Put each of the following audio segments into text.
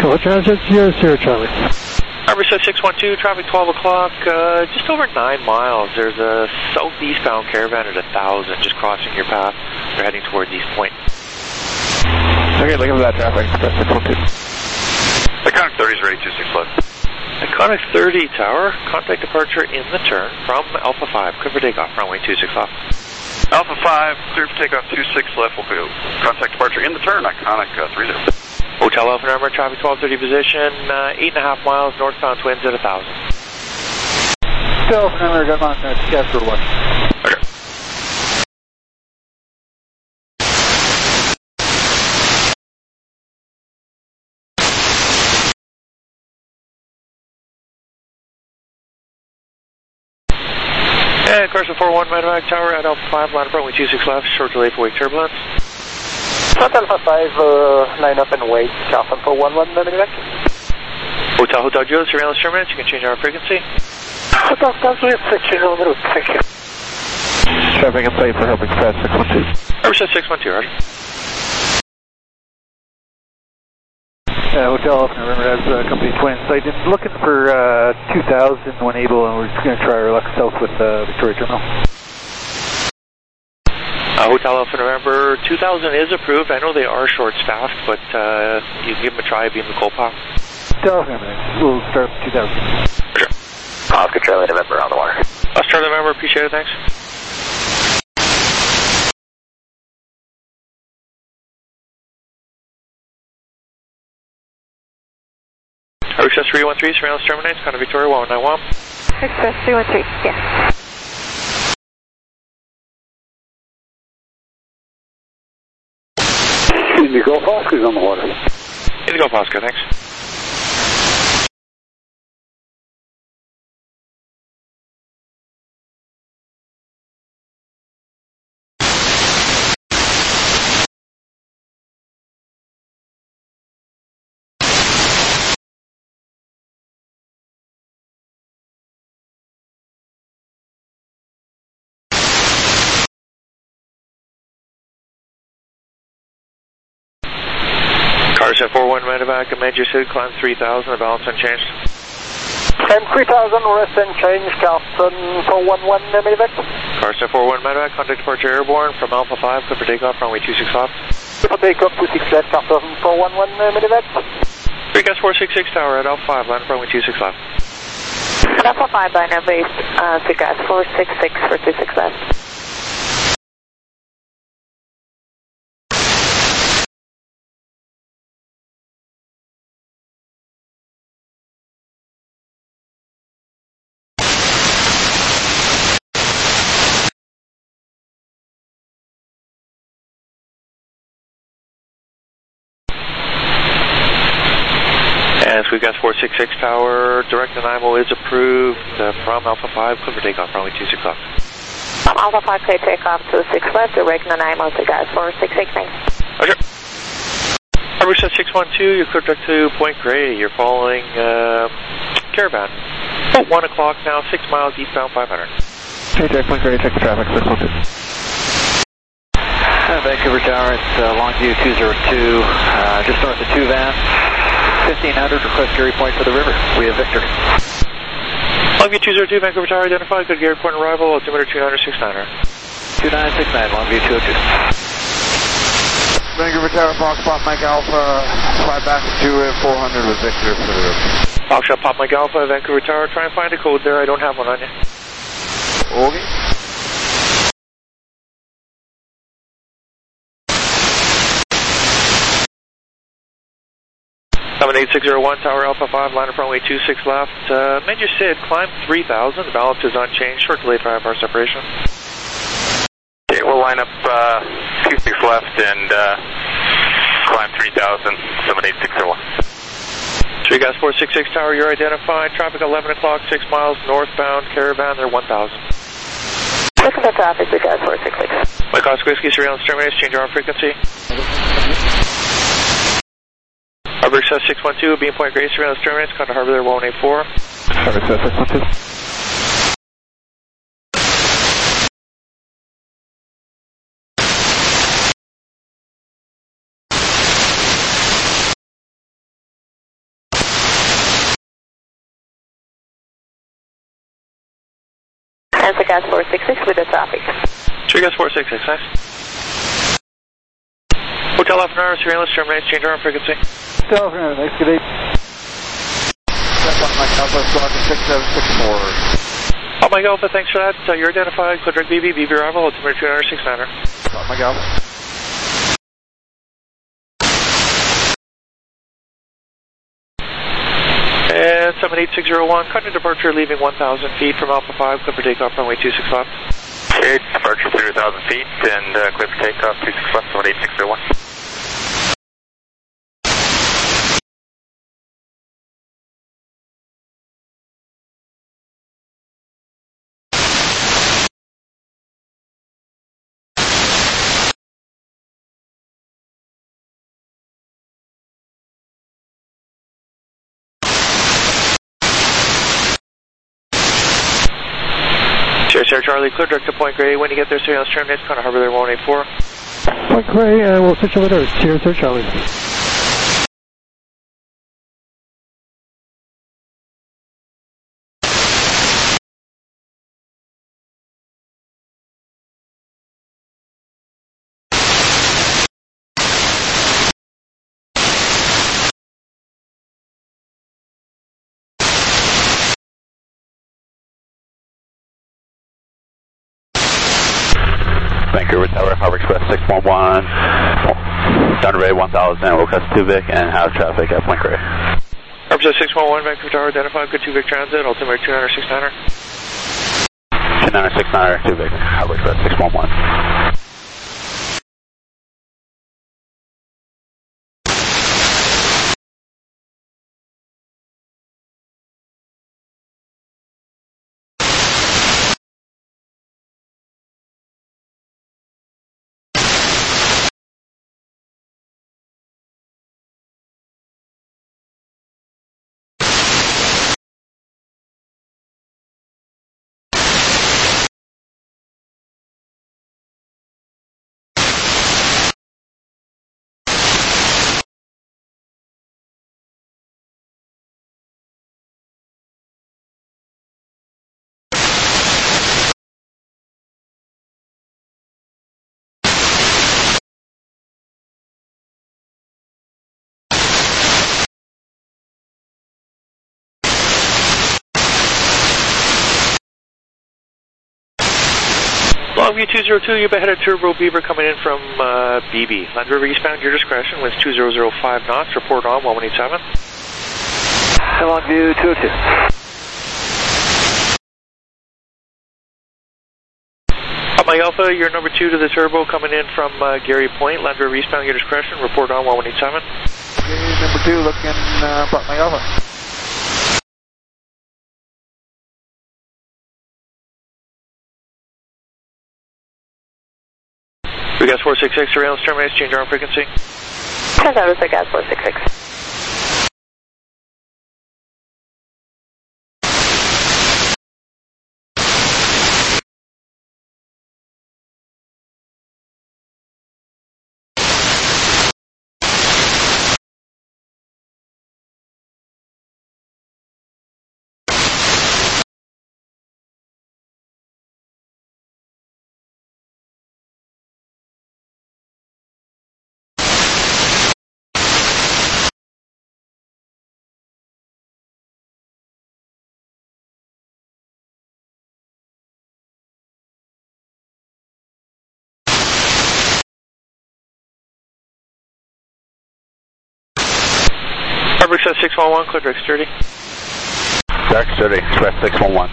Control Transit 00 Charlie. Harbor 612, traffic 12 o'clock, just over 9 miles. There's a southeastbound caravan at 1,000 just crossing your path. They're heading towards East Point. Okay, looking for that traffic, 612. Iconic 30 is ready, 26 left. Iconic 30 tower, contact departure in the turn from Alpha 5, clear for takeoff, runway 26 left. Alpha 5, clear for takeoff, 26 left, we'll go. Contact departure in the turn, Iconic 30. Hotel Alpha number, traffic 1230 position, 8.5 miles, northbound twins at 1,000. Hotel Alpha number, got on Casper 1. Okay. And Carson 41, Medevac Tower at Alpha 5, line up runway 26 left, short delay for wake turbulence. Front Alpha 5, line up and wait, Carson 411, Medevac. Hotel Juliet, surveillance terminates, you can change our frequency. Hotel Juliet, switches on the route, thank you. Traffic in sight for Help Express 612. Harbor 612, roger. Hotel Alpha November has company twin site. Looking for 2,000 when able, and we're just going to try our luck south with Victoria Terminal. Hotel Alpha November, 2,000 is approved. I know they are short-staffed, but you can give them a try being the Colpac. Hotel Alpha November, we'll start with 2,000. Sure. Oscar Charlie November on the water. Oscar Charlie November, appreciate it, thanks. Express 313, surveillance terminates, Contact Victoria 1191. Express 313, yes. Indigo Oscar's on the water. Indigo Oscar, thanks. Carson 41 Medevac, amend your suit, climb 3,000, the balance unchanged. Climb 3,000, rest and change, Carson 411, Medevac. Carson 41 Medevac, contact departure airborne from Alpha 5, clear for takeoff, runway 26 left. Clear for takeoff, 26 left, Carson 411, Medevac. Precast 466 tower at Alpha 5, line up runway 26 left. Alpha 5, line up base, Precast 466 for 26 left. And Sweetgrass 466 tower, direct and IMO is approved from Alpha 5, clear for takeoff, runway 26 left. Alpha 5, clear takeoff to 6 left, direct and IMO to gas 466, thanks. Roger. Harbor 612, you're clear direct to Point Grey, you're following Caravan. 1 o'clock now, 6 miles eastbound 500. Okay, Jack Point Grey, check the traffic, 612. Vancouver Tower, it's longitude 202, just north of 2 Van. 1500, request Gary Point for the river. We have Victor. Longview 202, Vancouver Tower identified, good Gary Point arrival, altimeter 2969er. 2969, Longview 202. Vancouver Tower, Foxtrot Mike Alpha, fly back to 400 with Victor for the river. Foxtrot Pop Mike Alpha, Vancouver Tower, try and find a code there, I don't have one on you. Okay. 78601, Tower Alpha 5, line up runway 26 left. Major SID, climb 3,000, the balance is unchanged, short delay 5-hour separation. Okay, we'll line up 26 left and climb 3,000, 78601. Gas 466 Tower, you're identified, traffic 11 o'clock, 6 miles northbound, Caravan, they're 1,000. Looking at traffic, Gas 466. Mike Oscar Whiskey, surveillance terminates, change our frequency. Harbor Express 612, Beam Point Grey, surveillance terminates, contact Harbor there 184. Harbor Express 612. And the gas 466 with the traffic. Sure, gas 466, nice. Hotel Alpha Nara, surveillance terminates, change arm frequency. Hotel Alpha Nara, nice, good day. That's on Mike Alpha, squawk 6764. Mike Alpha, thanks for that. You're identified, clear direct BB, BB arrival, altimeter 269er. Mike Alpha. And 78601, cutting departure, leaving 1,000 feet from Alpha 5, clear for takeoff, runway 26 left. Okay, departure 3,000 feet and clear for takeoff, 26 left, 78601. Sierra Charlie, clear direct to Point Grey. When you get there, surveillance terminates, Connor Harbor there, 184. Point Grey, and we'll switch over to Sierra Charlie. Vancouver Tower, Harbor Express 611, Thunder Bay 1000, we'll cut to Tuvic and have traffic at Point Grey. Harbor 611, Vancouver Tower, identified, good Tuvic transit, altimeter 269er. 2969er, Tuvic, Harbor Express 611. Longview 202, you've ahead of Turbo Beaver coming in from BB. Land River eastbound, your discretion, winds 2005 knots, report on 1187. Longview 202. Mike Alpha, you're number 2 to the Turbo coming in from Gary Point. Land River eastbound, your discretion, report on 1187. Okay, number 2 looking Mike Alpha. We got 466, surveillance terminates, change arm frequency. That was the gas 466. Harbor Express 611, clear direct sturdy. Direct sturdy, Express 611.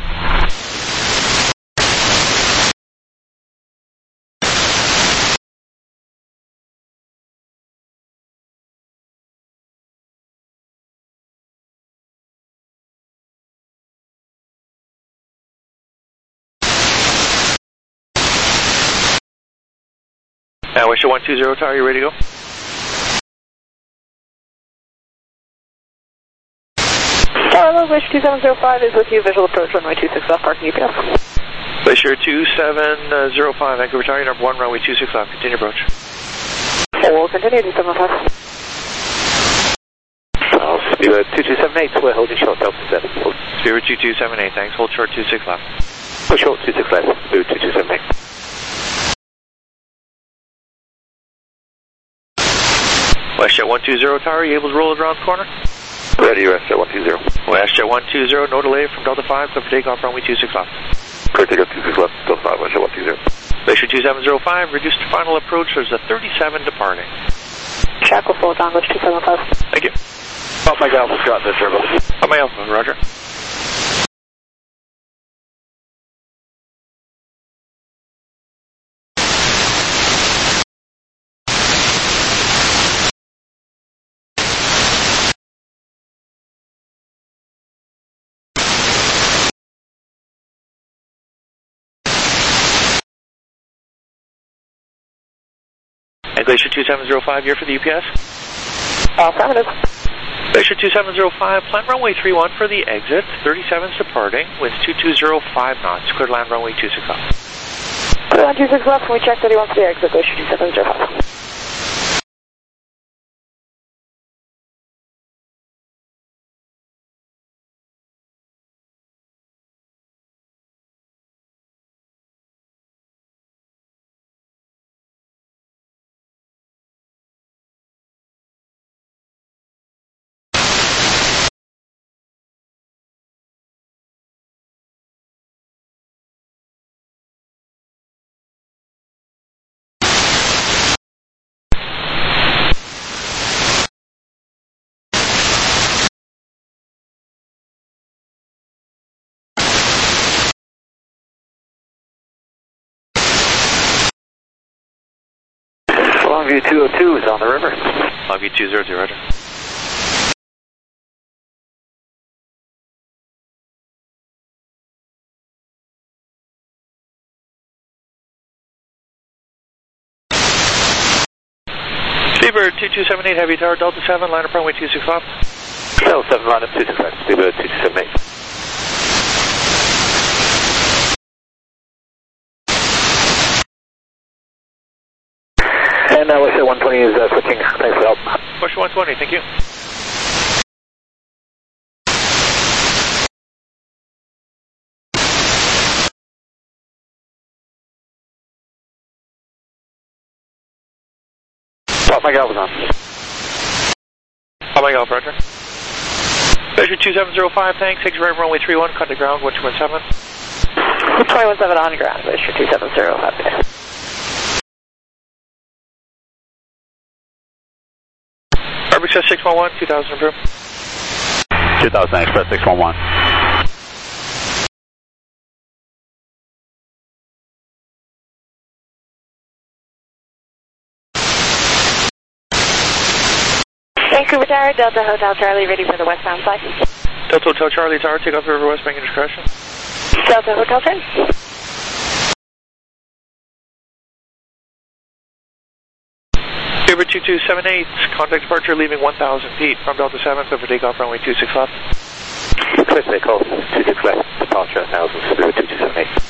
Wisher 120 Tower, you ready to go? Hello, Wish 2705 is with you, visual approach runway 26 left, parking UPS. Wisher 2705, Vancouver Tower, number 1, runway 26 left, continue approach. We'll continue 275. Spirit 2278, we're holding short, Delta 7. Spirit 2278, thanks, hold short 26 left. Short 26 left, Blue 2278. WestJet 120 tower, you able to roll it around the corner? Ready, WestJet 120. WestJet 120, no delay from Delta 5, clear for takeoff, runway 26 left. Clear takeoff 26 left, Delta 5, WestJet 120. Glacier 2705, reduced to final approach, there's a 37 departing. Shackle full, Donglish 275. Thank you. Pop Mike Alpha, Scott, this turbo. Pop Mike Alpha, roger. And Glacier 2705, you're for the UPS? Affirmative. Glacier 2705, plan runway 31 for the exit, 37's departing, winds 2205 knots, cleared land runway 26 left. Clear land 26 left, and we check 31 for the exit, Glacier 2705. Longview 202 is on the river. Longview 202, roger. Seabird 2278, heavy tower, Delta 7, line up runway 26 left. Delta 7, line up 26 left, Seabird 2278. And WestJet 120 is switching. Thanks for help. WestJet 120, thank you. Pop Mike Alpha on. Pop Mike Alpha, roger. Glacier 2705, thanks. Takes right runway 31, contact ground 1217. 217 on ground, Glacier 2705. Express 611, 2000 approved. 2000 Express 611. Vancouver Tower, Delta Hotel Charlie, ready for the westbound flight. Delta Hotel Charlie Tower, take off the river west bank at discretion. Delta Hotel Charlie. Favorite 2278, contact departure leaving 1000 feet from Delta 7, clear for takeoff runway 26 left. Clear takeoff 26 left, departure 1000, Favorite 2278.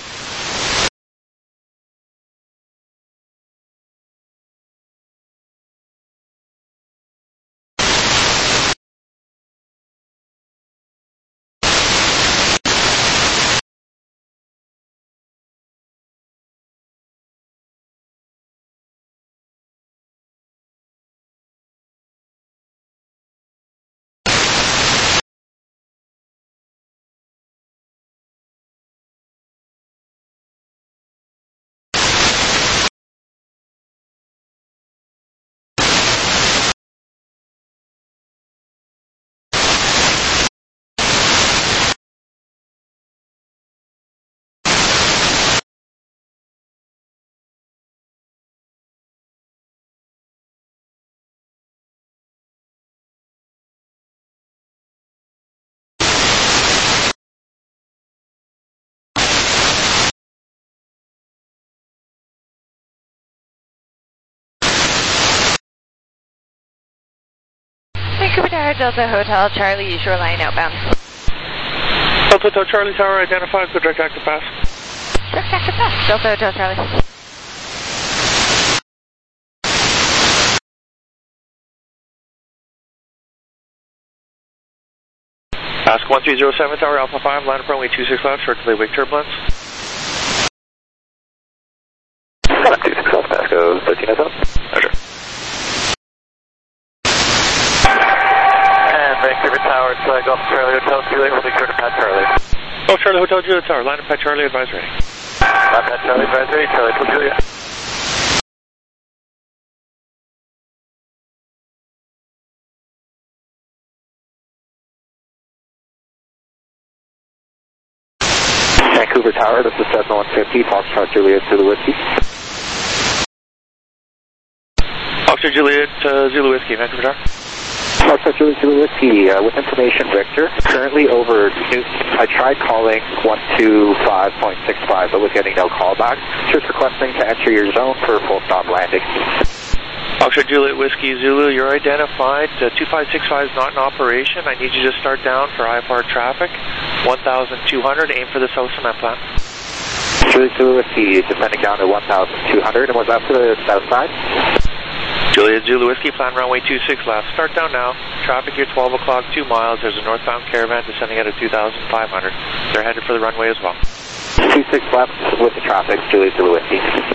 Vancouver Tower, Delta Hotel Charlie, shoreline outbound. Delta Hotel Charlie Tower identified, good direct active pass. Direct active pass, Delta Hotel Charlie. Ask 1307 Tower Alpha 5, line up runway 26 left, short delay wake turbulence. Vancouver Tower, it's Golf Charlie Hotel Juliet, holding short of Pat Charlie. Golf Charlie Hotel Juliet Tower, line of Pat Charlie, advise ready. Pat Charlie, advise ready, Charlie Hotel Juliet. Vancouver Tower, this is Cessna 150, Foxtrot Juliet Zulu Whiskey. Foxtrot Juliet Zulu Whiskey, Vancouver Tower. Foxtrot Juliet Zulu Whiskey, with information, Victor. Currently over Newton. I tried calling 125.65, but was getting no callback. Just requesting to enter your zone for a full stop landing. Foxtrot Juliet Whiskey Zulu, you're identified. 2565 is not in operation. I need you to start down for IFR traffic. 1,200, aim for the south cement plant. Juliet Zulu Whiskey, descending down to 1,200, and was that for the south side? Juliet Zulu Whiskey, plan runway 26 left. Start down now. Traffic here 12 o'clock, 2 miles. There's a northbound caravan descending at a 2,500. They're headed for the runway as well. 26 left with the traffic, Juliet Zulu Whiskey.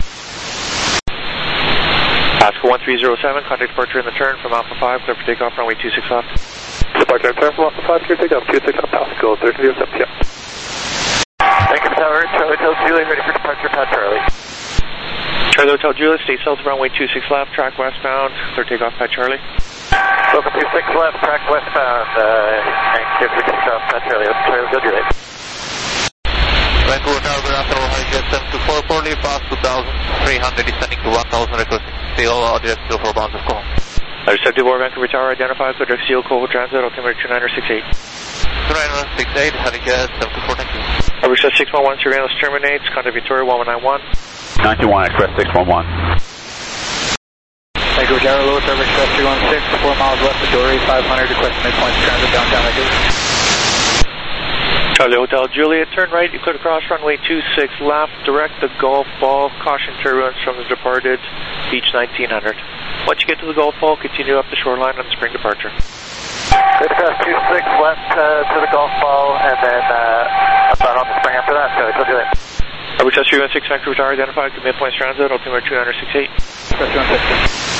Pascal 1307, contact departure in the turn from Alpha 5, clear for takeoff, runway 26 left. Departure in turn from Alpha 5, clear takeoff, 26 left, Pascal 1307 p.m. Vancouver Tower, Charlie Hotel Juliet, ready for departure, Pat Charlie. Charlie Hotel Juliet, stay south of runway 26 left, track westbound, clear takeoff, Pat Charlie. Welcome 26 left, track westbound, and clear for takeoff, Pat Charlie, Charlie Hotel Juliet. Vancouver Tower, good afternoon, Hijet 724, poorly past 2,300, descending to 1,000, request steel, direct steel for bounds of call. Understood, Vancouver Tower, identified, clear direct steel, Coho Transit, altimeter 2968. 2968, Hijet 724, thank you. Overset 611, surveillance terminates, contact Victoria 1191. 91, Express 611. Vancouver Tower, low service, Express 316, 4 miles west of Dory, 500, request midpoint transit downtown Vancouver. Charlie Hotel Juliet, turn right, you could cross runway 26 left, direct the golf ball, caution turbulence from the departed Beach 1900. Once you get to the golf ball, continue up the shoreline on spring departure. Good cross 26 left to the golf ball, and then about on the spring after that, Charlie Hotel Juliet. Overset 316, Vancouver Tower, identified, midpoint transit, altimeter 2968. Express 316.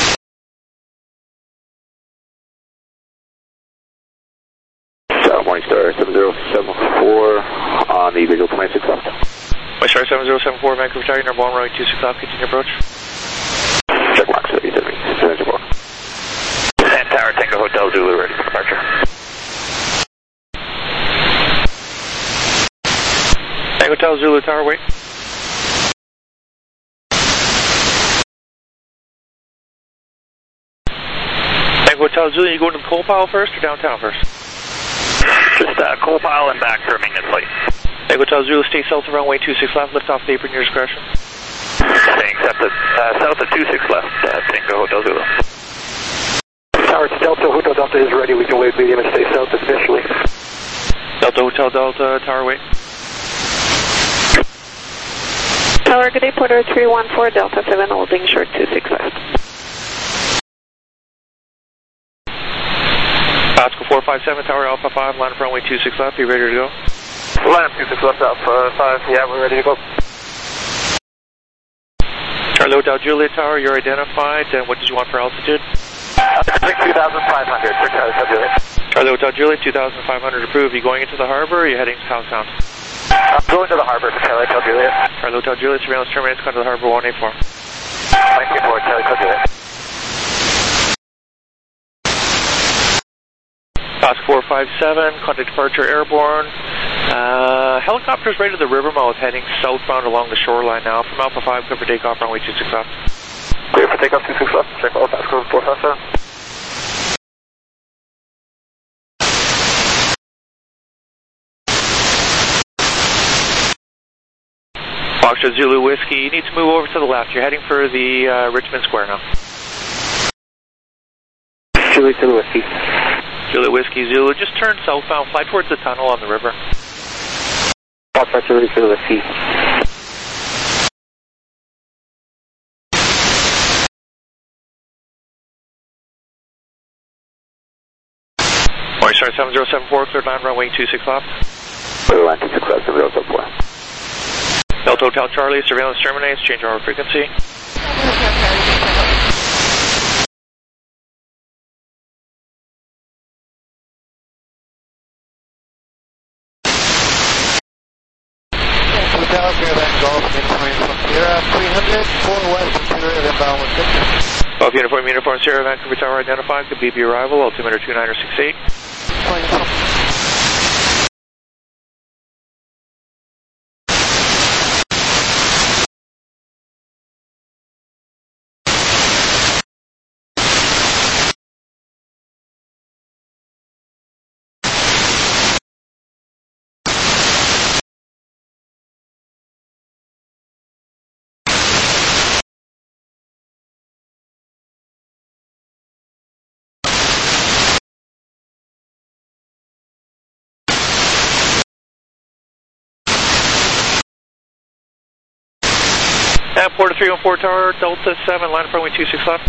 Morningstar 7074 on the visual 26 left. Morningstar 7074, Vancouver Tower, number 1, runway 26 left, continue approach. Check box, 74. And Tower, Tango Hotel Zulu, ready for departure. Tango Hotel Zulu, Tower, wait. Tango Hotel Zulu, you going to the coal pile first or downtown first? Just coal pile and back for a maintenance light. Tango Hotel Zulu, stay south of runway 26 left, lift off the apron, your discretion. Staying south of 26 left, Tango Hotel Zulu. Tower, it's Delta, Hotel Delta is ready, we can wait medium and stay south initially. Delta Hotel Delta, Tower, wait. Tower, good day, Porter 314, Delta 7, holding short 26 left. Pascal 457, Tower Alpha 5, line up runway 26 left, be ready to go? Line up 26 left, Alpha 5, yeah, we're ready to go. Charlie Hotel Juliet Tower, you're identified, and what did you want for altitude? 2,500 for Charlie Hotel Juliet. Charlie Hotel Juliet, 2,500 approved. Are you going into the harbor or are you heading southbound? I'm going to the harbor for Charlie Hotel Juliet. Charlie Hotel Juliet, surveillance terminates, come to the harbor 184. 184, Charlie Hotel Juliet. Pascal 457, contact departure airborne. Helicopter's right at the river mouth, heading southbound along the shoreline now. From Alpha 5, clear for takeoff, runway 26 left. Clear for takeoff 26 left, check all Pascal 457. Foxtrot Zulu Whiskey, you need to move over to the left. You're heading for the Richmond Square now. Juliet Zulu Whiskey. Juliet Whiskey Zulu, just turn southbound, fly towards the tunnel on the river. Foxtrot Juliet Zulu Whiskey. Morningstar 7074, cleared line runway 26 left. Clear line 26 left, 7074. Delta Hotel Charlie, surveillance terminates, change our frequency. South, Fairbanks Golf, midpoint from Sierra 300, 4 west, consider inbound with Victor. Golf Uniform Sierra, Vancouver Tower identified, the BB arrival, altimeter 2968. Porter 314 Tower, Delta 7, line up runway 26 left.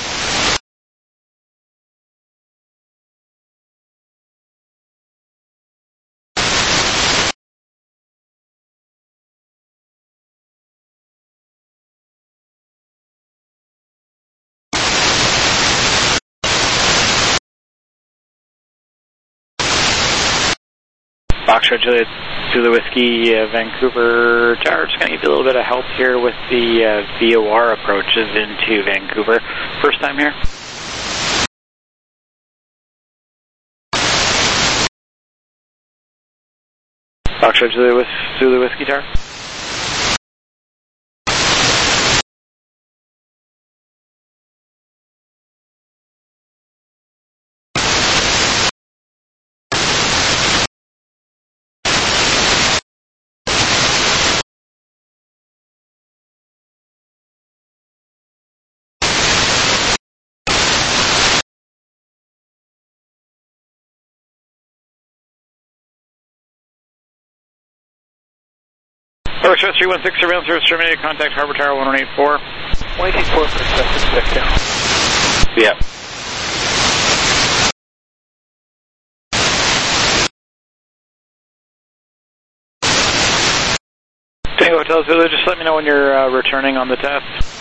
Foxtrot Juliet Zulu Whiskey, Vancouver Tower. Just going to give you a little bit of help here with the VOR approaches into Vancouver. First time here? Foxtrot Juliet Zulu Whiskey Tower. Foxtrot 316 surveillance service terminated. Contact Harbor Tower 1184. 184 for Texas down. Yeah. Tango Hotel Zulu, just let me know when you're returning on the test.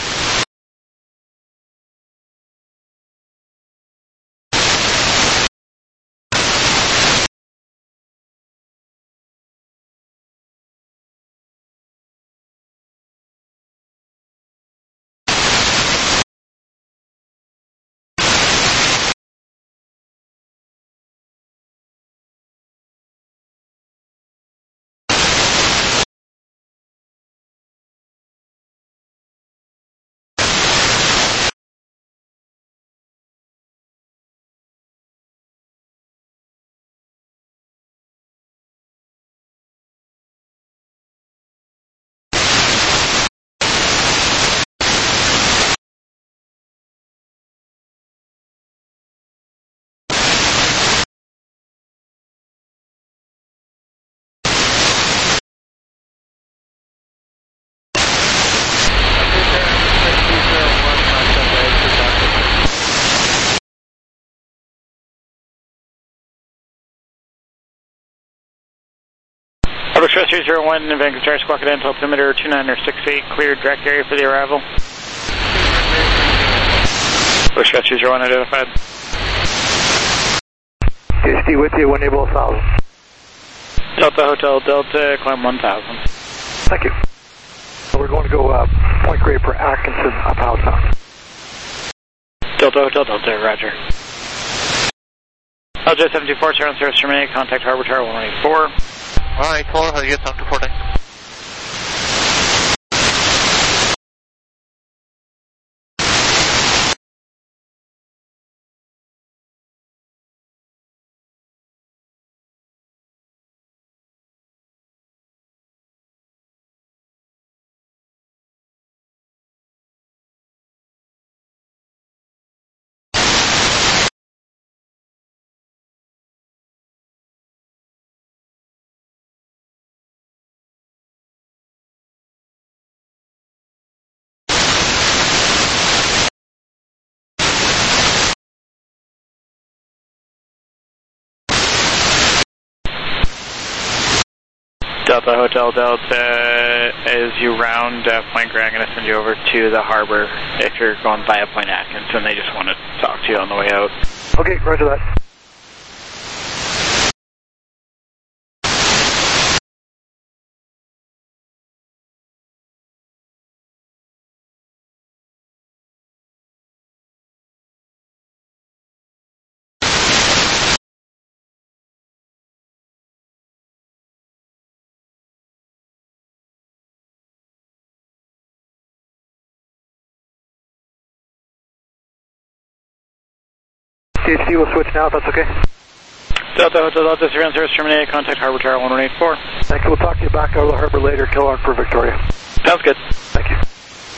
Foxtrot 301 Vancouver Tower, Squawk Dental, altimeter 2968, cleared direct area for the arrival. Foxtrot 301 identified. JST with you, 1,000. Delta Hotel Delta, climb 1000. Thank you. So we're going to go Point Grey for Atkinson, up outside. Delta Hotel Delta, roger. LJ 724, surround service terminated, contact Harbor Tower 184. 184, how do you get 724? Delta Hotel Delta, as you round Point Grey, I'm going to send you over to the harbor if you're going via Point Atkinson. They just want to talk to you on the way out. Okay, roger that. CHD, we'll switch now if that's okay. Delta Hotel Delta, surveillance service terminated, contact Harbor Tower 1184. Thank you, we'll talk to you back out of the harbor later, Kilowatt for Victoria. Sounds good. Thank you.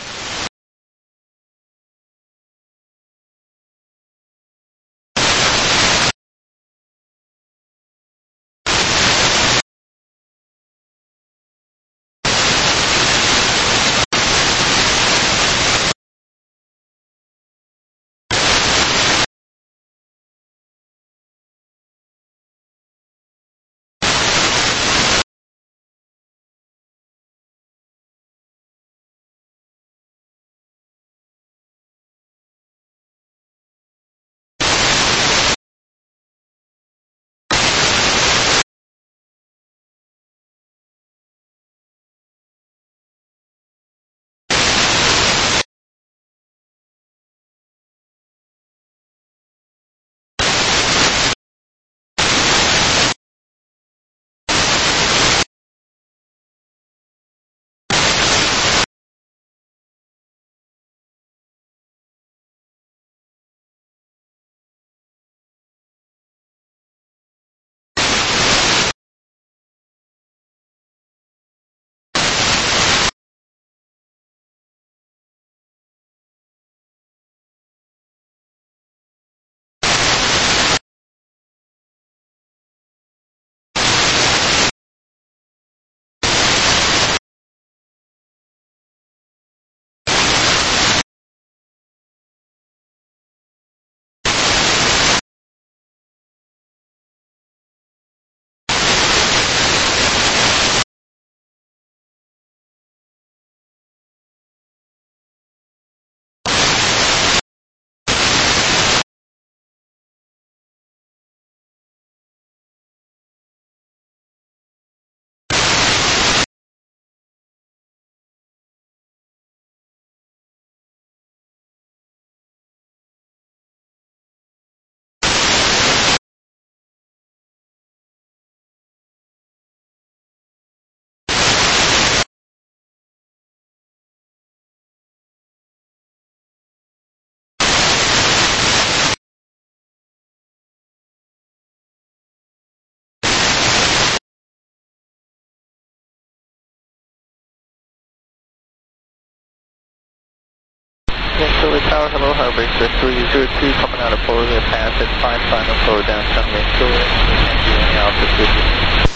Philly Tower, hello, Harbor Express 302 coming out of Polar Pass at 5 final flow downtown Vancouver. Can't do any office with you.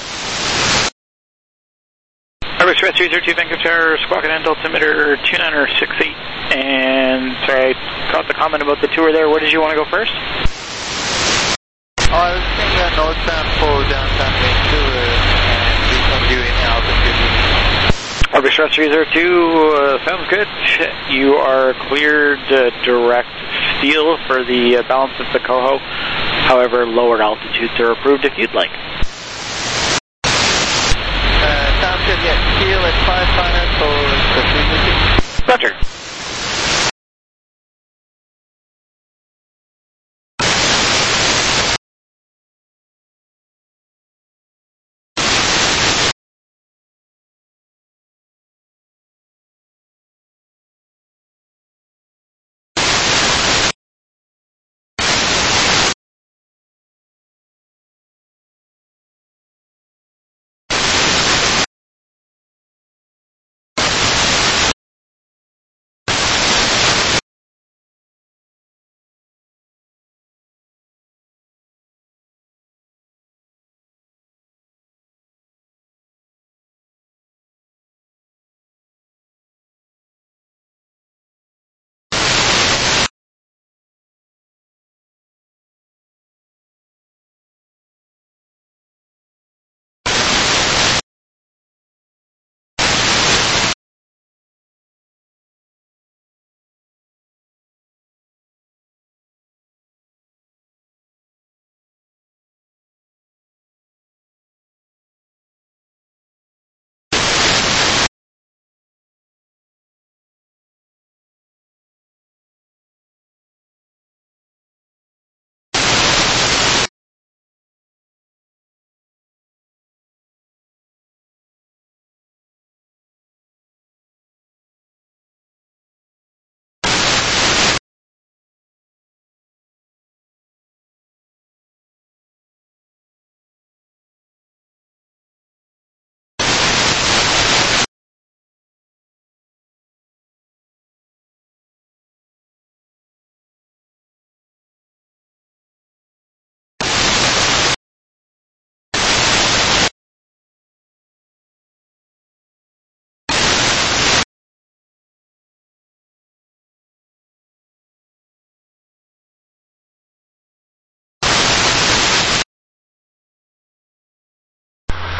Harbor Express 302 Vancouver Tower, squawking end altimeter 2968. And sorry, I caught the comment about the tour there. Where did you want to go first? Oh, I was saying northbound flow downtown Vancouver and we can't do any altitude with you. Harbor Express 302, sounds good. You are cleared direct steel for the balance of the Coho. However, lower altitudes are approved if you'd like. Sounds good, yes. Steel at 5 final, so it's the 302. Roger.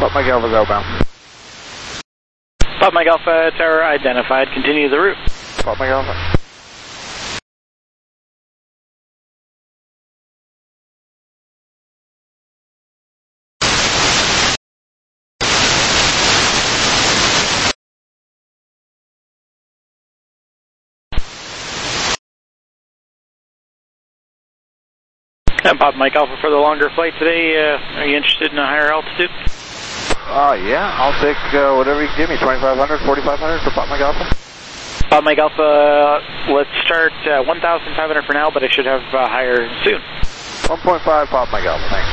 Pop Mike Alpha's outbound. Pop Mike Alpha Tower identified. Continue the route. Pop Mike Alpha. And Pop Mike Alpha for the longer flight today. Are you interested in a higher altitude? Yeah, I'll take whatever you can give me, 2,500, 4,500 for Pop Mike Alpha. Pop Mike Alpha, let's start 1,500 for now, but I should have higher soon. 1.5 Pop Mike Alpha, thanks.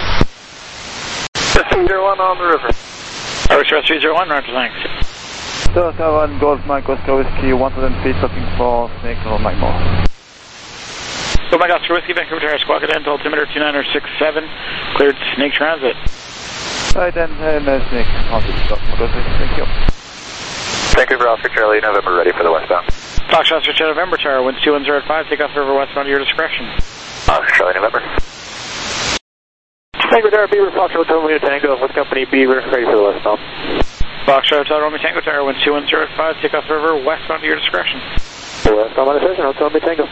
301 on the river. Express 301, roger, thanks. Delta 1 Golf Mike Oscar Whiskey, 1,000 feet, looking for Snake on Mike Moore. So Mike Oscar Whiskey, Vancouver Tower, Squawk at Dental, altimeter 2967, cleared Snake Transit. Right then, Snake, thank you. Vancouver Oscar Charlie, November, ready for the westbound. Fox Oscar Charlie, November Tower, winds 2105, take off river westbound to your discretion. Oscar Charlie, November. Vancouver Tower, Beaver, Fox Hotel, Romeo Tango, with company Beaver, ready for the westbound. Fox Hotel, Romeo Tango Tower, winds 2105, take off river westbound to your discretion. Westbound on the session, Hotel Romeo Tango.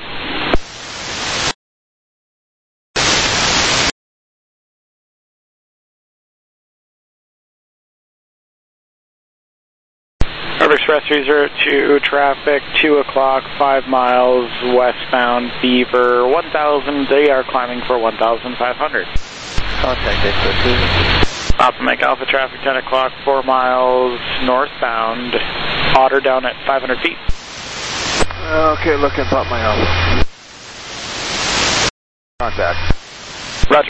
Express 302, traffic, 2 o'clock, 5 miles, westbound, Beaver, 1,000, they are climbing for 1,500. Contact Express 2. Alpha Mike Alpha, traffic, 10 o'clock, 4 miles, northbound, Otter down at 500 feet. Okay, looking Pop Mike Alpha. Contact. Roger.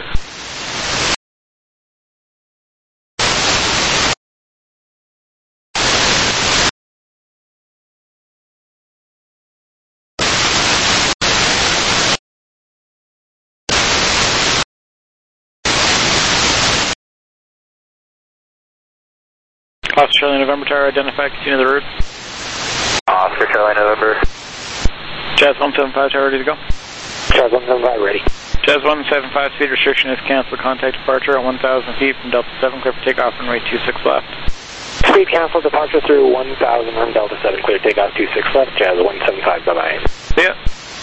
Oscar Charlie November Tower, identify, continue the route. Oscar Charlie November. Jazz 175 Tower, ready to go. Jazz 175 ready. Jazz 175, speed restriction is canceled. Contact departure at 1,000 feet from Delta 7, clear for takeoff, runway 26 left. Speed cancel, departure through 1,000 from Delta 7, clear takeoff 26 left, Jazz 175, bye-bye. See ya.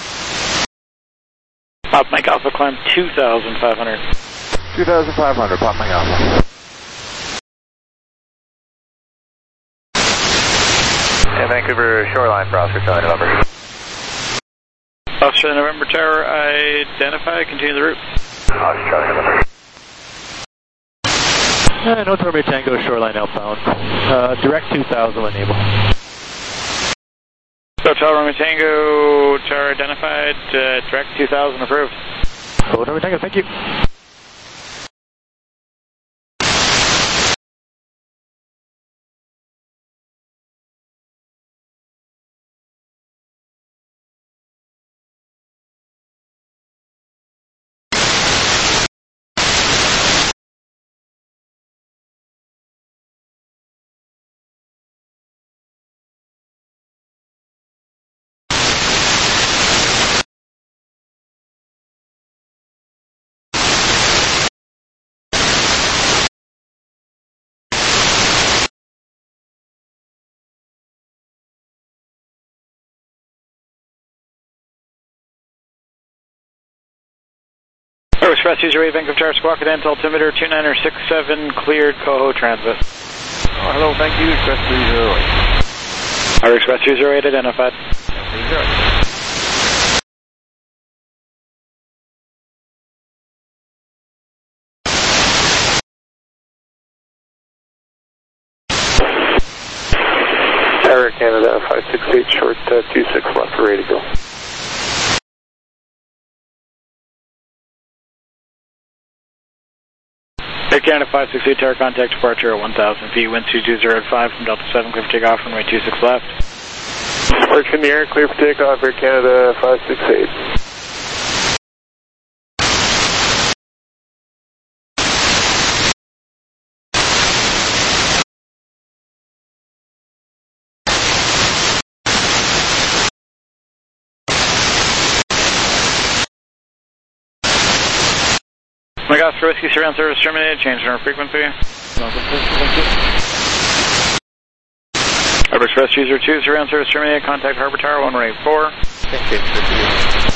Pop Mike Alpha, climb 2,500. 2,500, Pop Mike Alpha. And Vancouver shoreline for Oscar Charlie November. Oscar Charlie November Tower, identify, continue the route. Oscar Charlie November. North Romeo Tango, shoreline outbound. Direct 2,000 when able. Hotel Romeo Tango, Tower identified, direct 2,000 approved. Hotel Romeo Tango, thank you. Express user 8, Vancouver Tower, Squawk at Dental, altimeter 2967, cleared Coho Transit. Hello, thank you, Express 308. Our Express 308 identified. 308. Air Canada 568 short 26 left, ready to go. Air Canada 568 Tower, contact departure at 1,000 feet, wind 22005 from Delta 7, clear for takeoff, runway 26 left. Works in the air, clear for takeoff, Air Canada 568. Mike Oscar Whiskey, surround service terminated, change in our frequency. Harbor Express 202, surround service terminated, contact Harbor Tower 1184. Thank you. Good to you.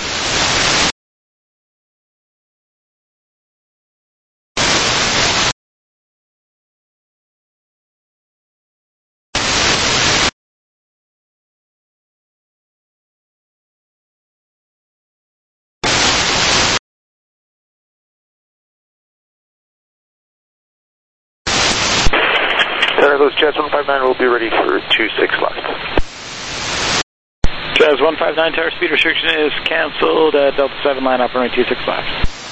Those Jazz 159 will be ready for 26 left. Jazz 159 tower speed restriction is canceled. Delta 7 line up runway 26 left.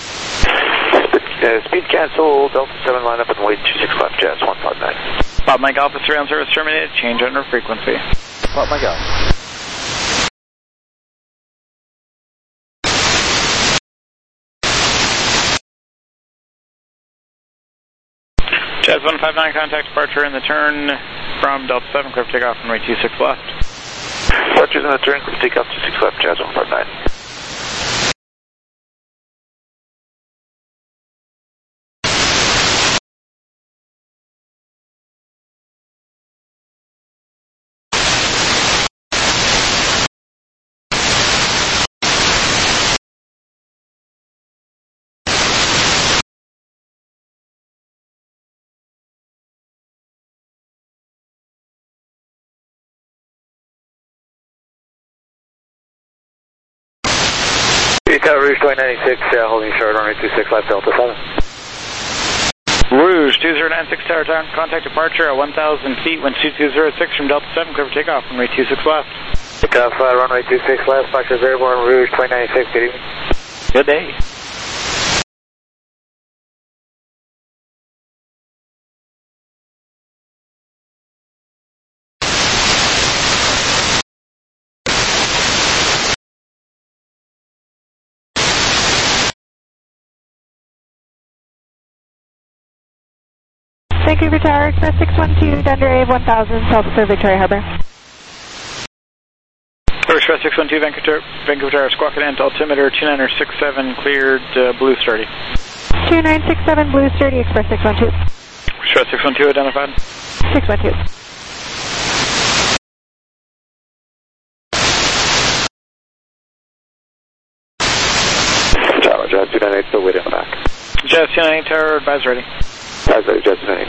Speed cancel, Delta 7 line up and wait 26 left, Jazz 159. Bob Mike Alpha surround service terminated, change under frequency. Bob Mike Alpha. Jazz 159, contact departure in the turn from Delta 7, clear for takeoff runway 26 left. Departure's in the turn, clear for takeoff 26 left, Jazz 159. Rouge 296, holding short runway 26 left, Delta 7. Rouge 2096 tower down, contact departure at 1,000 feet, wind 2206 from Delta 7, clear for takeoff, runway 26 left. Takeoff runway 26 left, Foxtrot Airborne, Rouge 296, good evening. Good day. Vancouver Tower, Express 612, Thunder A 1000, South of Victoria Harbor. Express 612, Vancouver Tower, Squawk Ant, altimeter 2967, cleared Blue Sturdy. 2967, Blue Sturdy, Express 612. Express 612, identified. 612. Tower, Jazz 298, still waiting on the back. Jazz 298 Tower, advise ready. Advise ready, Jazz 298.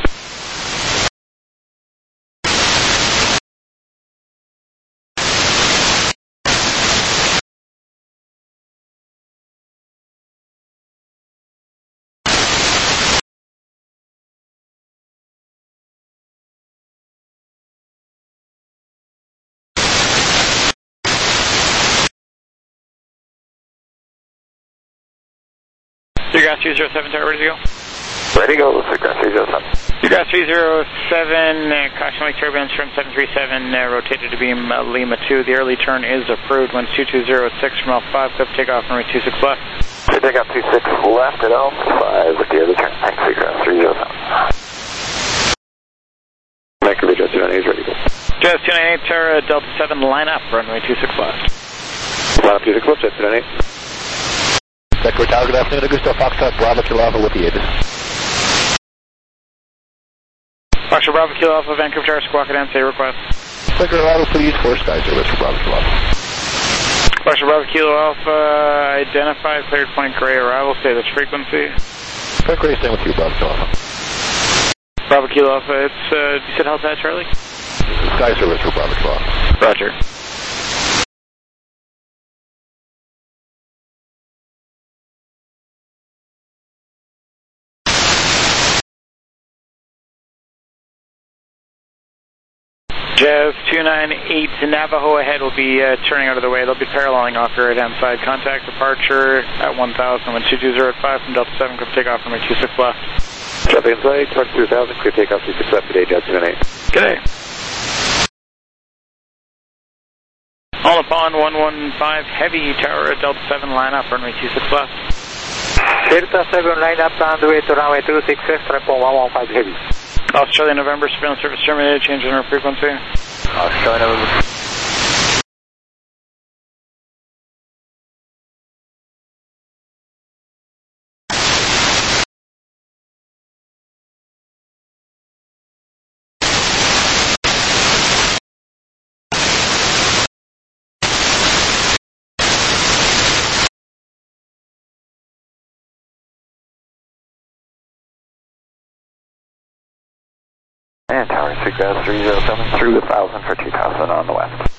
Ugas 307 Tower, ready to go? Ready to go, looks like Ugas 307. Ugas 307, caution wake turbulence from 737, rotated to beam Lima 2. The early turn is approved, winds 2206 from Alpha 5, clear takeoff runway 26 left. Clear takeoff 26 left at Alpha 5 with the early turn. Thanks, Ugas 307. Vancouver Jazz 298 is ready to go. Jazz 298 Tower, Delta 7, line up, runway 26 left. Line up 26 left, Jazz 298. Vancouver Tower, good afternoon. Augusto Foxtrot, Bravo Kilo Alpha with the Aegis. Foxtrot Bravo Kilo Alpha, Vancouver Tower, Squawk Ant, say request. Vancouver Tower, please, for sky service for Bravo Kilo Alpha. Foxtrot Bravo Kilo Alpha, identified, cleared point gray, arrival, say this frequency. Point gray, staying with you, Bravo Kilo Alpha. Bravo Kilo Alpha, it's, you said how's that, Charlie? Sky service for Bravo Kilo Alpha. Roger. Jazz 298 Navajo ahead will be turning out of the way. They'll be paralleling off your right-hand side. Contact departure at 1,000 when 2205 from Delta 7, clear takeoff from 26 left. Traffic inside, departure 2000, clear takeoff 26 left today, Jazz 298. Good day. All upon 115 Heavy Tower, Delta 7, line up, runway 26 left. Delta 7, line up on the way to runway 26 left, report 115 Heavy. Australia November, surveillance service terminated, change in our frequency. Australia November. And Tower 307 through 1,000 for 2,000 on the west.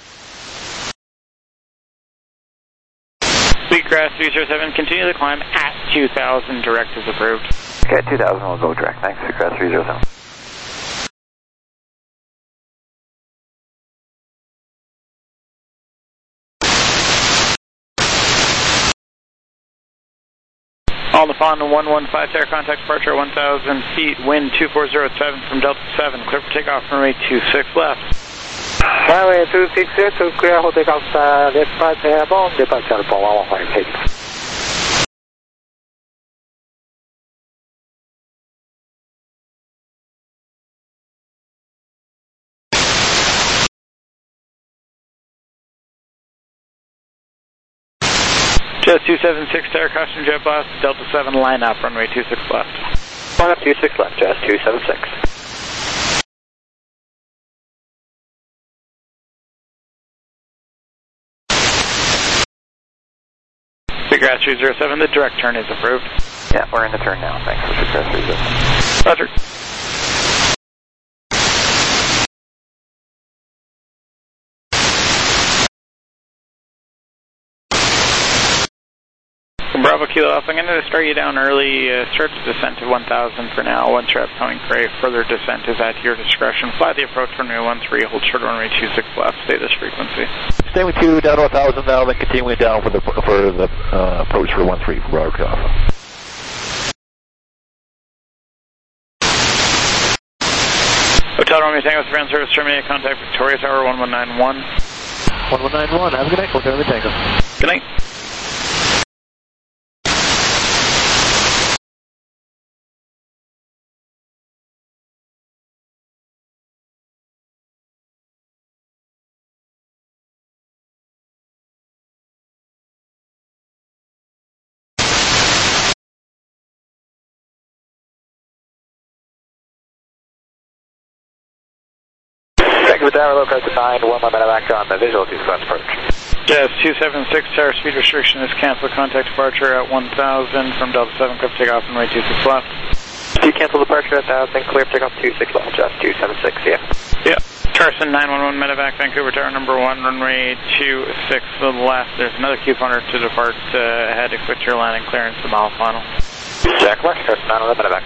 Sweetgrass 307, continue the climb at 2,000, direct is approved. Okay, 2,000 will go direct, thanks, Sweetgrass 307. On the Fawn 115, tower contact departure 1,000 feet, wind 2407 from Delta 7, clear for takeoff, runway 26 left. Runway 26 to clear for takeoff, left 5 airborne, departure for 115. Just 276, tower caution jet blast, Delta 7 line up, runway 26 left. Line up 26 left, just 276. Sweetgrass 307, the direct turn is approved. Yeah, we're in the turn now, thanks for Sweetgrass 307. Roger. Bravo Kilo Alpha, I'm going to start you down early, start the descent to 1,000 for now. Once you're at Pony Cray, further descent is at your discretion. Fly the approach runway 13, hold short runway 26 left, stay this frequency. Stay with 2 down to 1,000 now, then continuing down for the approach for 13 for Bravo Kilo Alpha. Hotel Romeo Tango with ground service terminated, contact Victoria Tower 1191. 1191, have a good night, we'll go to the Tango. Good night. With Tower low crest at 9, 1 limit back on the visual 2 spots approach. Yes, 276, tower speed restriction is canceled, contact departure at 1,000 from Delta 7, clear for takeoff runway 26 left. Do cancel departure at 1,000, clear for takeoff 26 left, just 276, yeah. Yeah, Carson 911 medevac, Vancouver Tower number 1, runway 26 to the left. There's another Q-funner to depart ahead, expect your landing clearance to mile final. Jack Mark, Carson 911 medevac.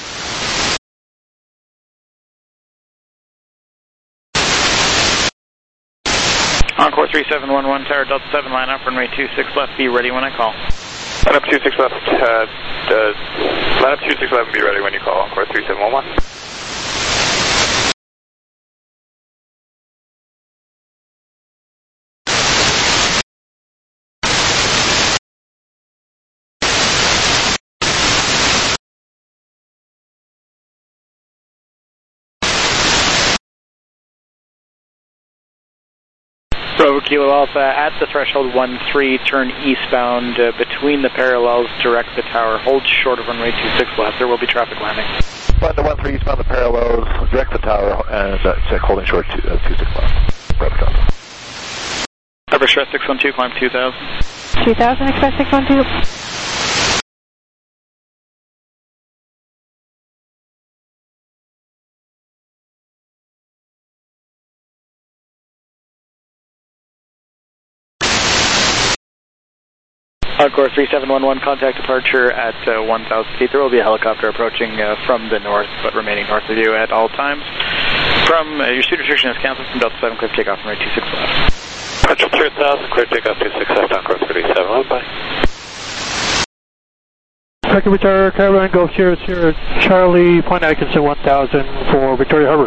Encore 3711, tower Delta 7, line up, runway 26 left, be ready when I call. Line up 26 left, line up 26 left and be ready when you call, Encore 3711. Bravo Kilo Alpha, at the threshold 13, turn eastbound between the parallels, direct the tower, hold short of runway 26 left, there will be traffic landing. Find the 13 eastbound the parallels, direct the tower, and check holding short 26 left. Bravo Kilo Alpha. Upper stress 612, climb 2,000. 2,000, express 612. Encore 3711, contact departure at 1,000 feet. There will be a helicopter approaching from the north, but remaining north of you at all times. From your speed restriction is canceled from Delta 7, clear takeoff from 26 left. Control 3000, clear takeoff 26 left, Encore 37, bye. Vancouver Tower, Caravan Golf Sierra Sierra Charlie, Point Atkinson 1000 for Victoria Harbor.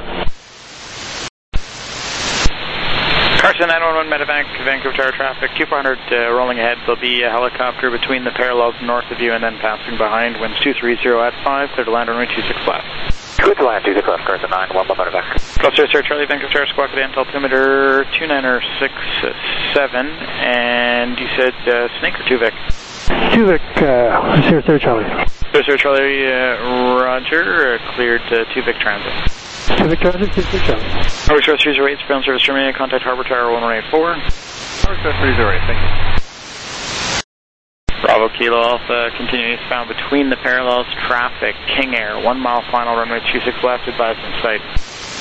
Carson 911 medevac, Vancouver Tower traffic, Q400 rolling ahead. There'll be a helicopter between the parallels north of you and then passing behind. Winds 230 at 5, clear to land runway 26 left. Clear to land 26 left, Carson 911 medevac. Gulf Sierra Charlie, Vancouver Tower squawk at altimeter 2967, and you said Snake or Tuvik? Tuvik, Sierra Charlie. Sierra Charlie, roger, cleared Tuvik transit. Tuvik transit, Sierra Charlie. Harbor Express 308, ground service terminated, contact Harbor Tower 1184. Harbor Express 308, thank you. Bravo Kilo Alpha, continuing eastbound between the parallels, traffic, King Air, 1 mile final, runway 26 left, advised in sight.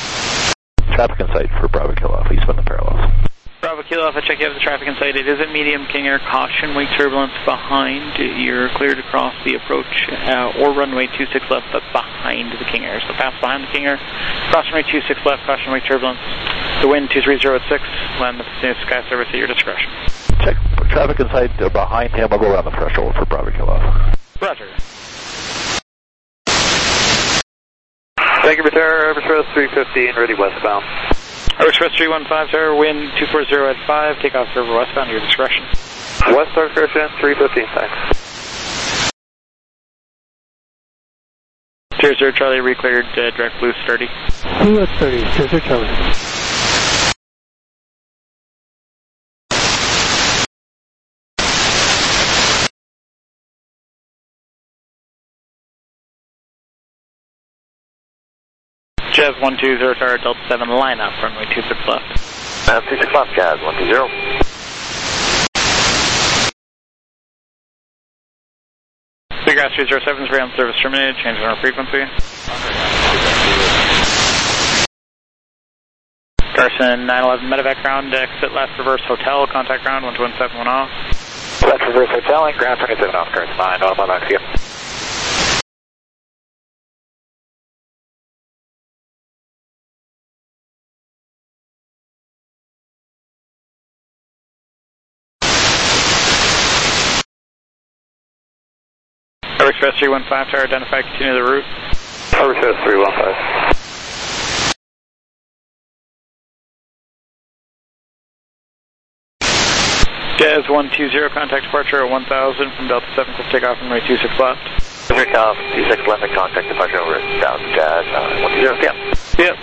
traffic in sight for Bravo Kilo Alpha, eastbound the parallels. Bravo Kilo Alpha, check you have the traffic in sight. It is at medium King Air. Caution, wake turbulence behind. You're cleared across the approach or runway 26 left, but behind the King Air. So pass behind the King Air. Cross runway 26 left, caution, wake turbulence. The wind 230 at 6. Land the sky service at your discretion. Check traffic in sight behind him. I'll go around the threshold for Bravo Kilo Alpha. Roger. Thank you for Terra, Evertrust 315, ready westbound. Evertrust 315, Terra, wind 240 at 5, takeoff river westbound, at your discretion. West Star Christian 315, thanks. 00 Charlie, recleared, direct blue 30. Blue at 30, 00 Charlie. Jazz 120 Tower Delta 7, line up, runway 26 left. 26 left, Jazz 120. Big Ass 307's ground service terminated, change on our frequency. Carson 911 medevac ground, exit left reverse hotel, contact ground 1217 off. Left reverse hotel and ground 27 off, Carson 911 back to you. Express 315 Tower, identify, continue the route. Express 315. Jazz 120, contact departure at 1000 from Delta 7, cliff takeoff from runway 26 left. Takeoff 26 left and contact departure over 1000, Jazz 120, yeah. Yep.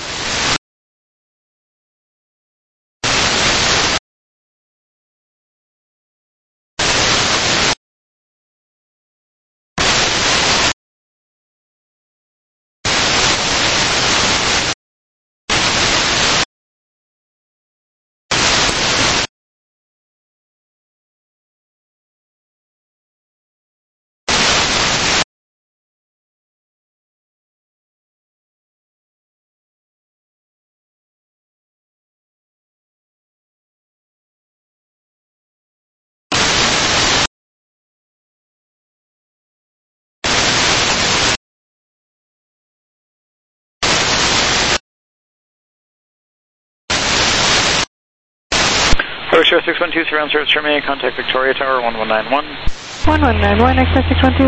Express 612, surround service terminated, contact Victoria Tower 1191. 1191, Express 612.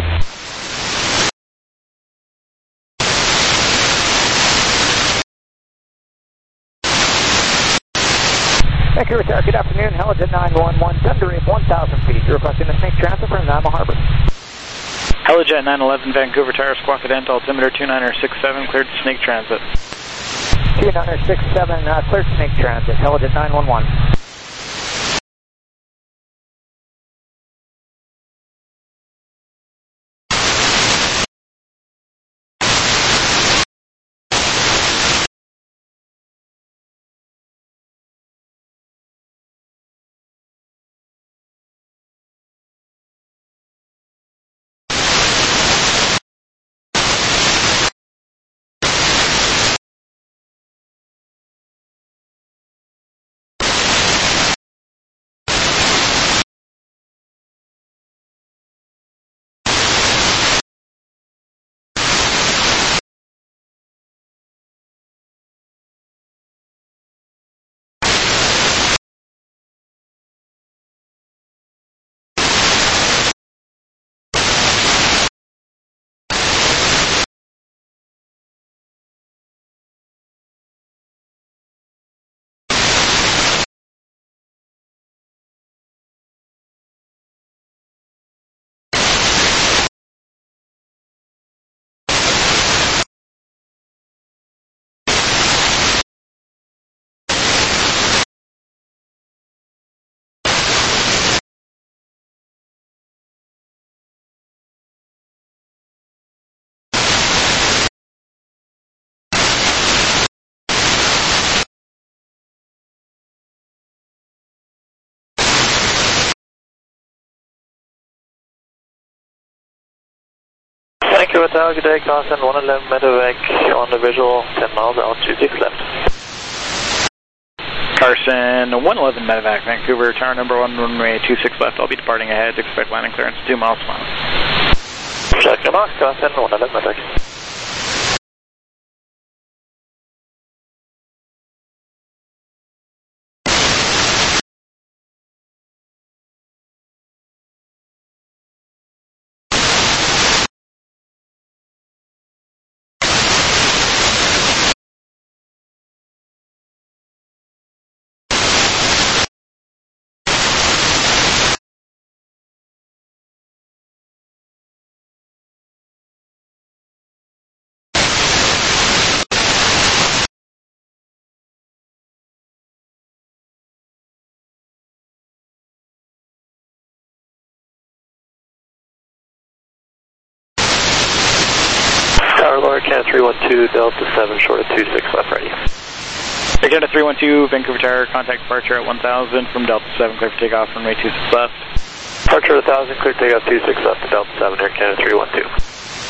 Thank you, Tower. Good afternoon. Helijet 911, Thunder Wave 1,000 feet. You're requesting a snake transfer from Nanaimo Harbor. Helijet 911, Vancouver Tower, squawk event, altimeter 2967, cleared snake transit. 2967, cleared snake transit. Helijet 911. Thank you, Tower. Good day, Carson 111 medevac on the visual, 10 miles out, 26 left. Carson 111 Medevac, Vancouver, tower number 1, runway 26 left. I'll be departing ahead. Expect landing clearance 2 miles per hour. Check your mark, Carson 111 Medevac. Tower lower, Canada 312, Delta 7, short of 26 left, ready. Canada 312, Vancouver Tower, contact departure at 1000 from Delta 7, clear for takeoff, runway 26 left. Departure at 1000, clear takeoff 26 left to Delta 7, Air Canada 312.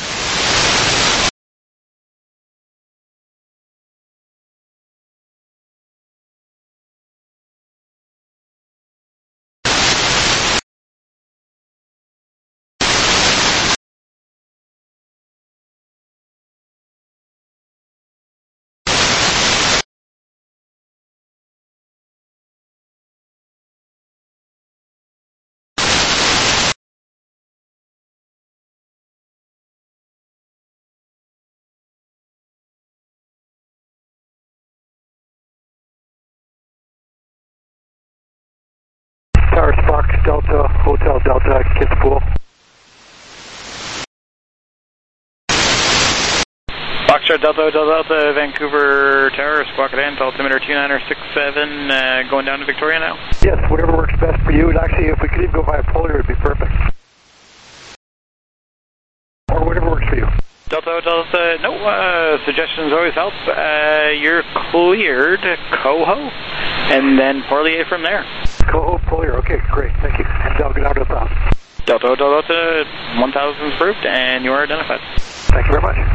Tower Fox Delta, Hotel Delta, Kids Pool. Foxtrot Delta, Hotel Delta, Vancouver Tower, squawk it in, altimeter 2967, going down to Victoria now? Yes, whatever works best for you. And actually, if we could even go via Polar, it would be perfect. Or whatever works for you. Delta, Delta, no, suggestions always help. You're cleared Coho, and then Porlier from there. Coho, Polar, okay, great, thank you. And I'll get out of the bounds. Delta, Delta, 1000 approved, and you are identified. Thank you very much.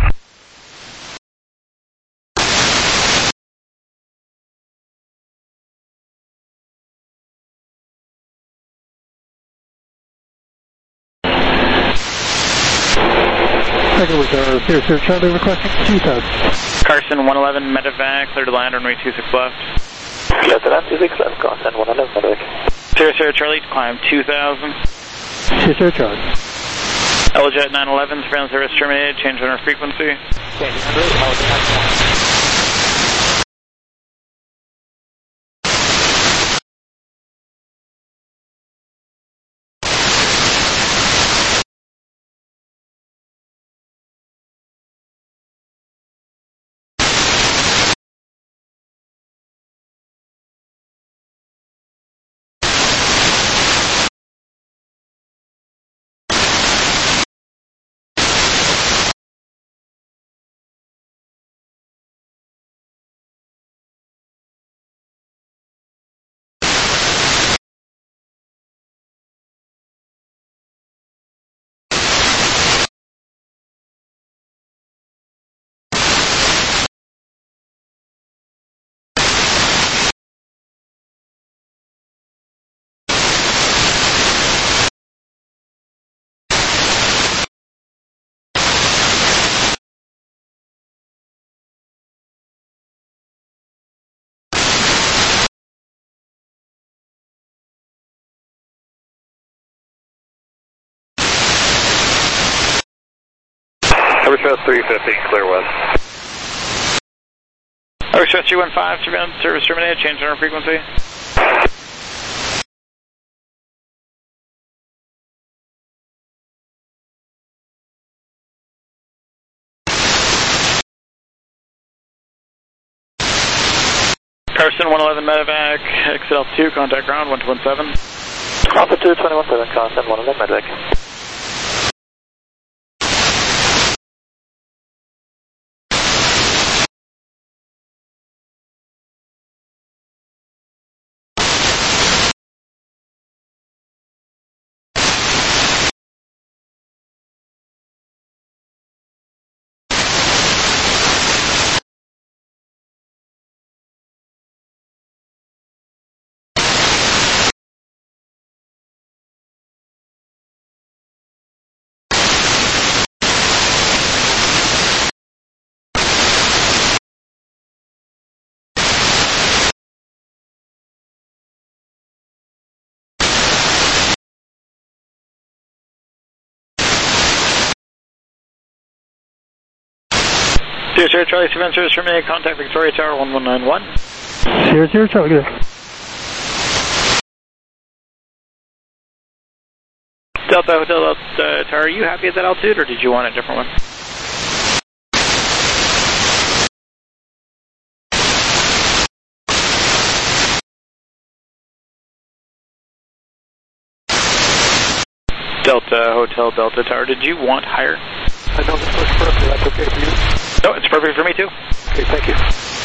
Second with our Sierra Charlie requesting 2000. Carson 111 Medevac, clear to land, runway 26 left. Clear to land 26 left, Carson 111 Medevac. Sierra Charlie, climb 2000. Sierra Charlie. LJet 911, surveillance service terminated, change on our frequency. Overstress 350, clear west. Overstress 315, surveillance service terminated, change on our frequency. Carson 111 Medevac, exit altitude, contact ground 1217. Altitude 217, Carson 111 Medevac. Sierra Charlie, Seven Service terminated. Contact Victoria Tower 1191. Sierra Charlie, good. Delta Hotel Tower, are you happy at that altitude, or did you want a different one? Delta Hotel Delta Tower, did you want higher? I know this looks perfect. That's okay for you? No, it's perfect for me too. Okay, thank you.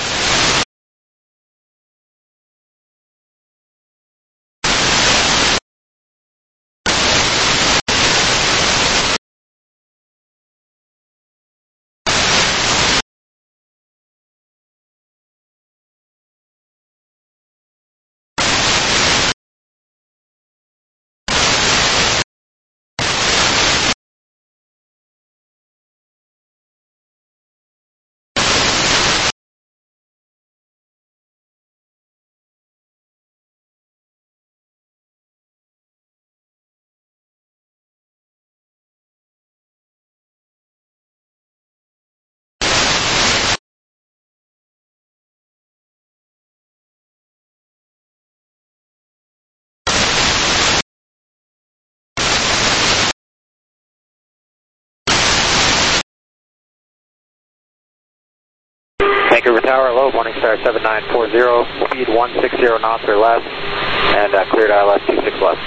Vancouver Tower, low, Morningstar 7940, speed 160 knots or less, and cleared ILS 26 left.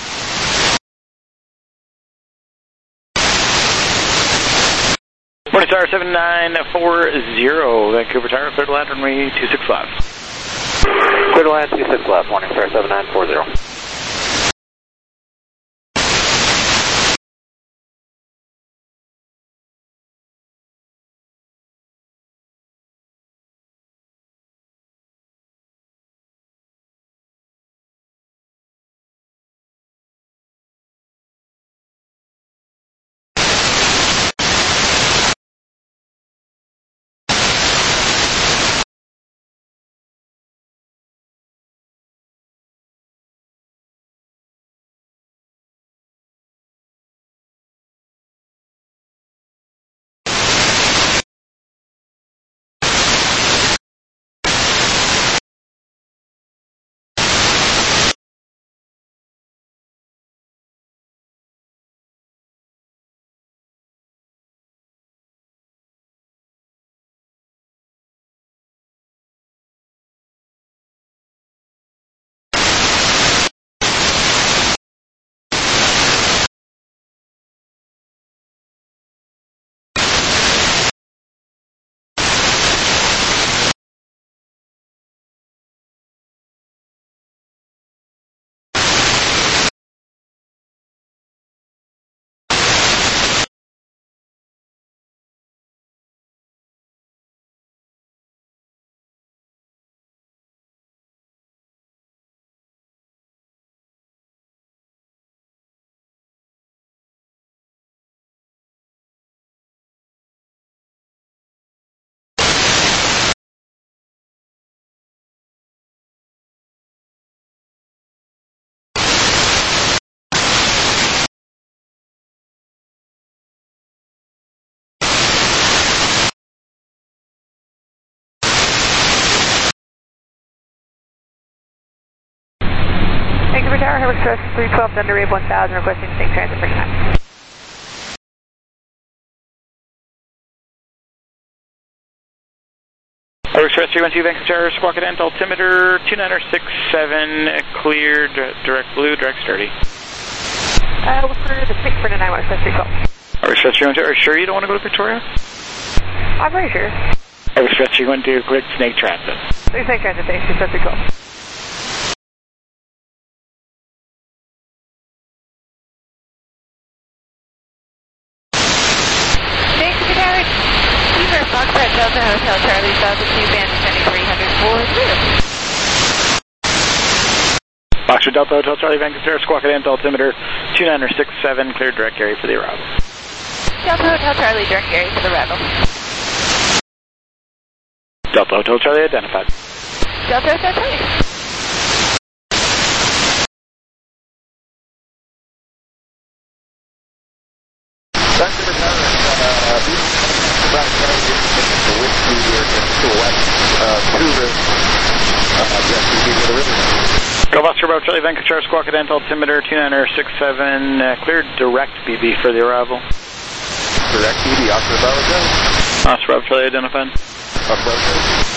Morningstar 7940, Vancouver Tower, cleared to land runway 26 left. Clear to land 26 left, Morningstar 7940. Vancouver Tower, Hillary Express 312, Thunder Wave 1000, requesting safe transit for tonight. Hillary Express 312, Vancouver Tower, squawk at end, altimeter 2967, cleared, direct blue, direct sturdy. Look for the 6 for tonight, Express 312. Hillary Express 312, are you sure you don't want to go to Victoria? I'm very sure. Hillary Express 312, cleared Snake Transit. Snake Transit, thanks, Express 312. Foxtrot Delta Hotel Charlie South of 2 band 7300 forward. Foxtrot Delta Hotel Charlie Vancouver, squawk at end, altimeter 2967, cleared direct area for the arrival. Delta Hotel Charlie, direct area for the arrival. Delta Hotel Charlie identified. Delta Hotel Charlie. Vancouver Tower, to west, 2 risk, direct BB to the river. Golf Oscar Bravo Charlie, Vancouver Charlie, Squawk Cadent, altimeter 2967, cleared direct BB for the arrival. Direct BB, Oscar Bravo Charlie. Oscar Bravo Charlie identified. Oscar Bravo Charlie.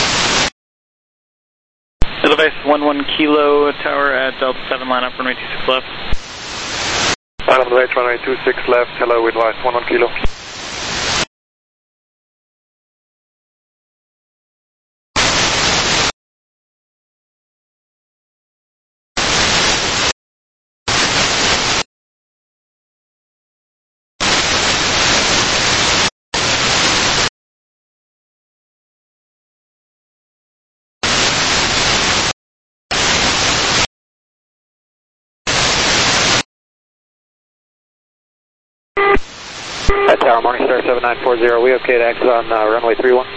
Middle base 11 Kilo Tower at Delta 7, line up runway 26 left. Line up the base runway 26 left, hello with advice 11 Kilo. At Tower, Morningstar 7940, we okay to exit on runway 31?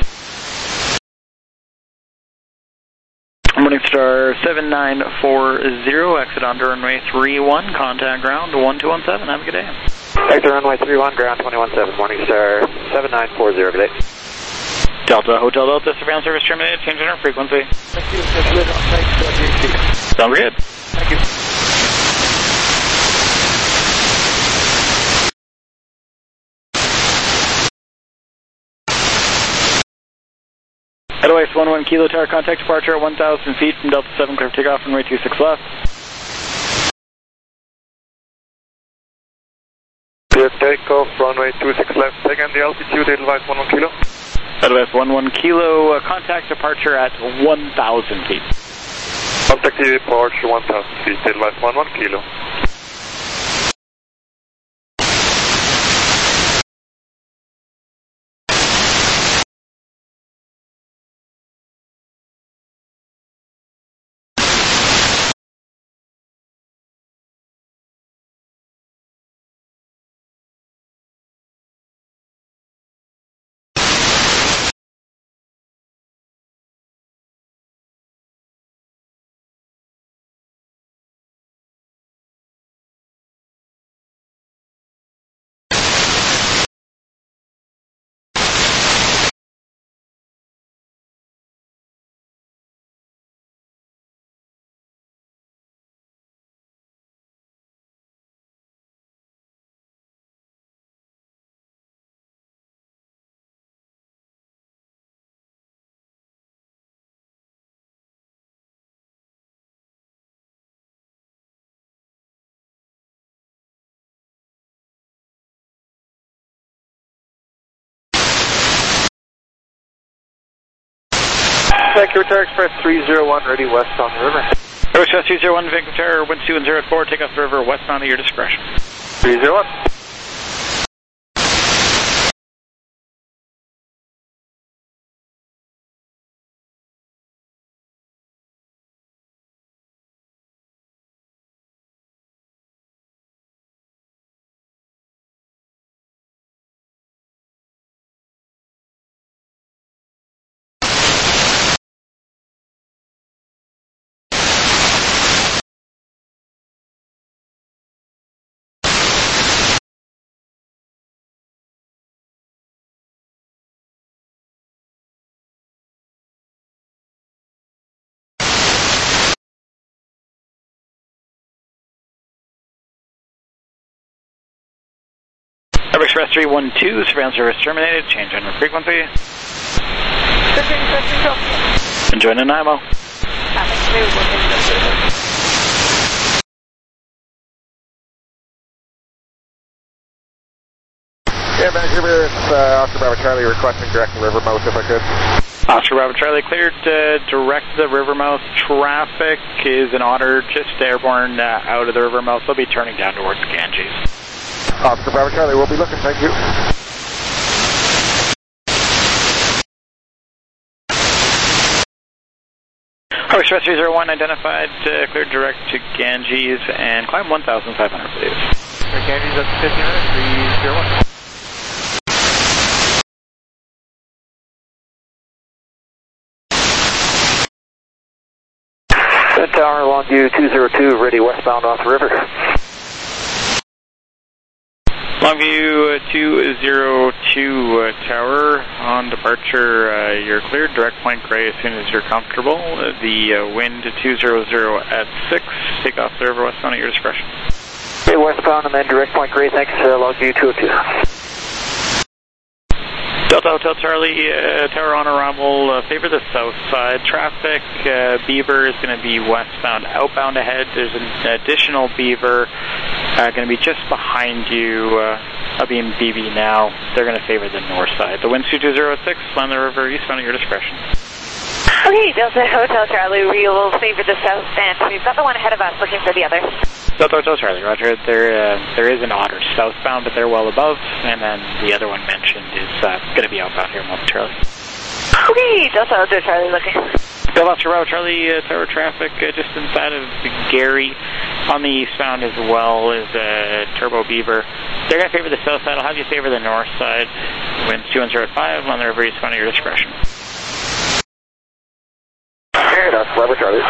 Morningstar 7940, exit onto runway 31, contact ground 1217, have a good day. Exit runway 31, ground 217, Morningstar 7940, good day. Delta, Hotel Delta, surveillance service terminated, change in our frequency. Thank you, that's lit on thanks, Sound good. Thank you. Edelweiss 11 Kilo Tower, contact departure at 1,000 feet from Delta 7, clear for takeoff, runway 26 left. Clear takeoff, runway 26 left, again the altitude, Edelweiss 11 Kilo. Edelweiss 11 Kilo, contact departure at 1,000 feet. Contact departure 1,000 feet, Edelweiss 11 Kilo. Vancouver Tower Express 301, ready westbound the river. Express 301, Vancouver Tower, wind 2 and 0 at 4, take off the river westbound at your discretion. 301. Express 312, surveillance service terminated, change on frequency. Enjoy Nanaimo. Yeah, Vancouver, it's Oscar Bravo Charlie requesting direct to Rivermouth if I could. Oscar Bravo Charlie cleared direct to the Rivermouth. Traffic is an Otter just airborne out of the Rivermouth. They'll be turning down towards Ganges. Oscar Bravo Charlie, we'll be looking, thank you. Express 301 identified, cleared direct to Ganges and climb 1,500 please. Ganges up to 50 minutes, 301. Tower, Longview 202, ready westbound off the river. Longview 202, Tower, on departure, you're cleared. Direct point gray as soon as you're comfortable. The wind 200 at 6. Take off server westbound at your discretion. Okay, westbound and then direct point gray. Thanks, Longview 202. Delta Hotel Charlie, Tower on arrival, favor the south side. Traffic, Beaver is going to be westbound, outbound ahead. There's an additional Beaver going to be just behind you. Being BB now. They're going to favor the north side. The wind's 2206, land the river eastbound at your discretion. Okay, Delta Hotel Charlie, we will favor the south end. We've got the one ahead of us looking for the other. Delta Hotel Charlie, roger. There is an Otter southbound, but they're well above, and then the other one mentioned is going to be outbound here momentarily. Okay, Delta Hotel Charlie looking. Delta Bravo Charlie, tower traffic just inside of Gary. On the eastbound as well is Turbo Beaver. They're going to favor the south side. I'll have you favor the north side. Winds 205, on the river eastbound at your discretion. Fair enough, Bravo Charlie.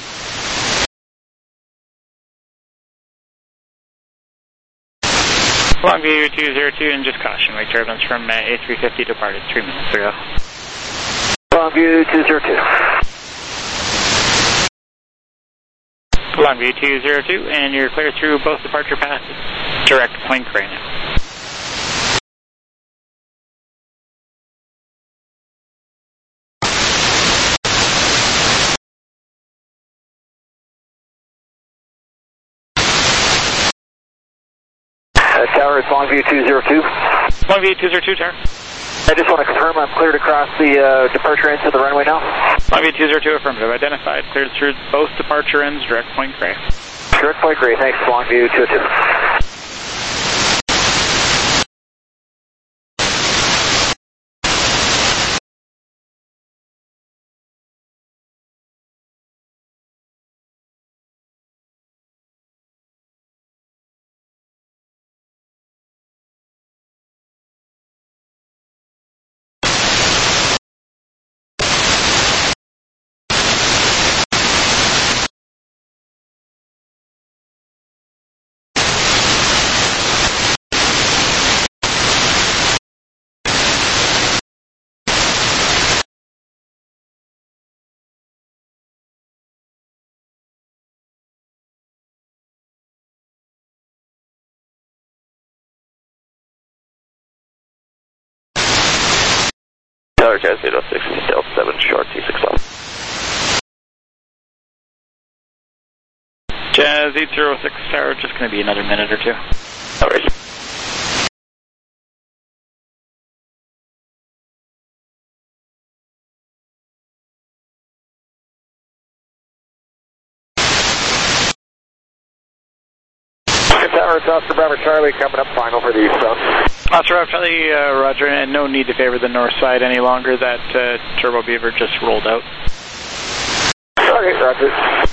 Longview 202, and just caution, wake turbulence from A350 departed 3 minutes ago. Longview 202. Longview 202, and you're clear through both departure passes. Direct point gray now. Tower, it's Longview 202. Longview 202, Tower. I just want to confirm I'm cleared across the departure ends of the runway now. Longview 202, affirmative. Identified, cleared through both departure ends, direct point gray. Direct point gray, thanks, Longview 202. Tower Jazz 06, Delta 7 short, T6 left. Jazz 806, Tower, just going to be another minute or two. No worries. Tower, it's Oscar Bravo Charlie coming up final for the eastbound. Oscar Bravo Charlie, roger, and no need to favor the north side any longer. That Turbo Beaver just rolled out. Okay, roger.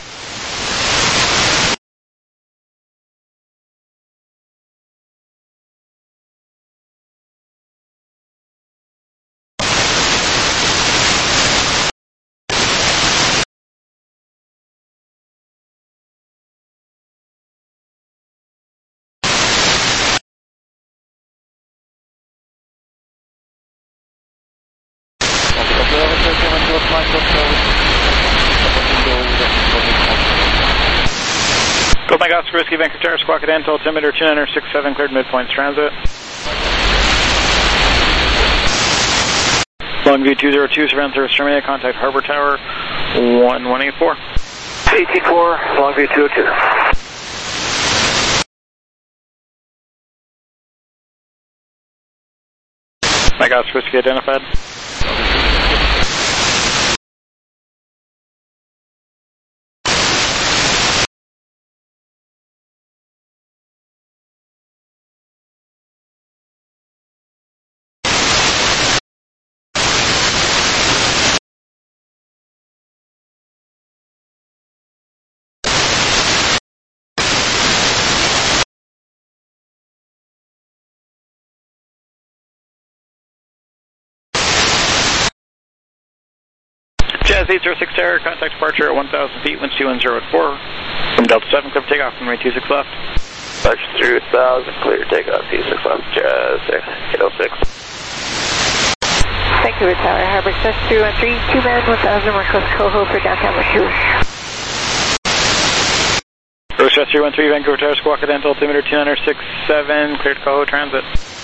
Go Mike Oscar Whiskey, Vancouver Tower, squawk at Antal, altimeter 2967, cleared midpoint transit. Longview 202, surveillance service terminated, contact Harbor Tower 1184. 18-4, Longview 202. Mike Oscar Whiskey identified. Jazz 806 Tower, contact departure at 1,000 feet, winds 2104. From Delta 7, clear for takeoff, runway 26 left. Touch through 1,000, clear takeoff, T6 left, Jazz 806. Vancouver Tower, Harbor Express 313, 2 man 1000, request Coho for downtown Vancouver. Harbor Express 313, Vancouver Tower, Squawk at altimeter 2967, cleared Coho Transit.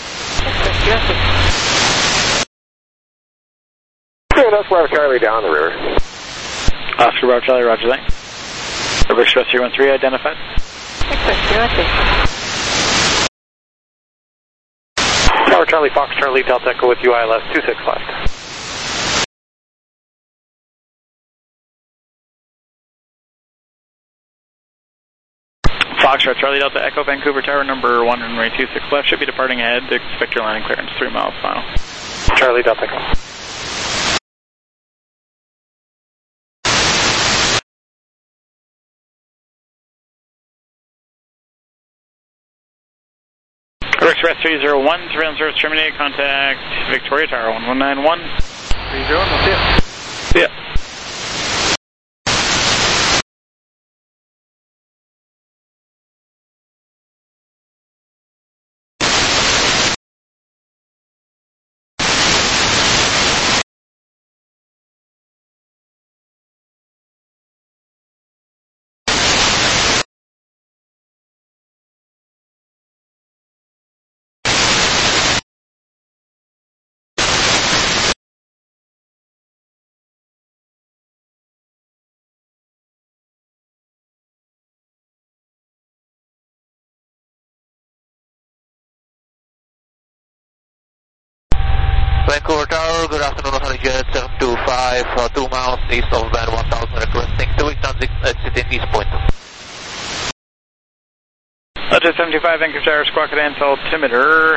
Yeah, that's Bravo Charlie down the river. Oscar Bravo Charlie, roger that. Harbor Express 313 identified. Express 313. Tower Charlie, Fox Charlie, Delta Echo with UI left, 26 left. Foxtrot Charlie Delta Echo, Vancouver Tower number 1 runway 26 left, should be departing ahead. Expect your landing clearance 3 miles final. Charlie Delta Echo. Express 301, surveillance service terminated, contact Victoria Tower 1191. 30, we'll see ya. See ya. Vancouver Tower, good afternoon, HoneyJet 725, 2 miles east of band 1000, requesting 2 week transit exit in East Point. Delta 75, Vancouver Tower, Squawk at altimeter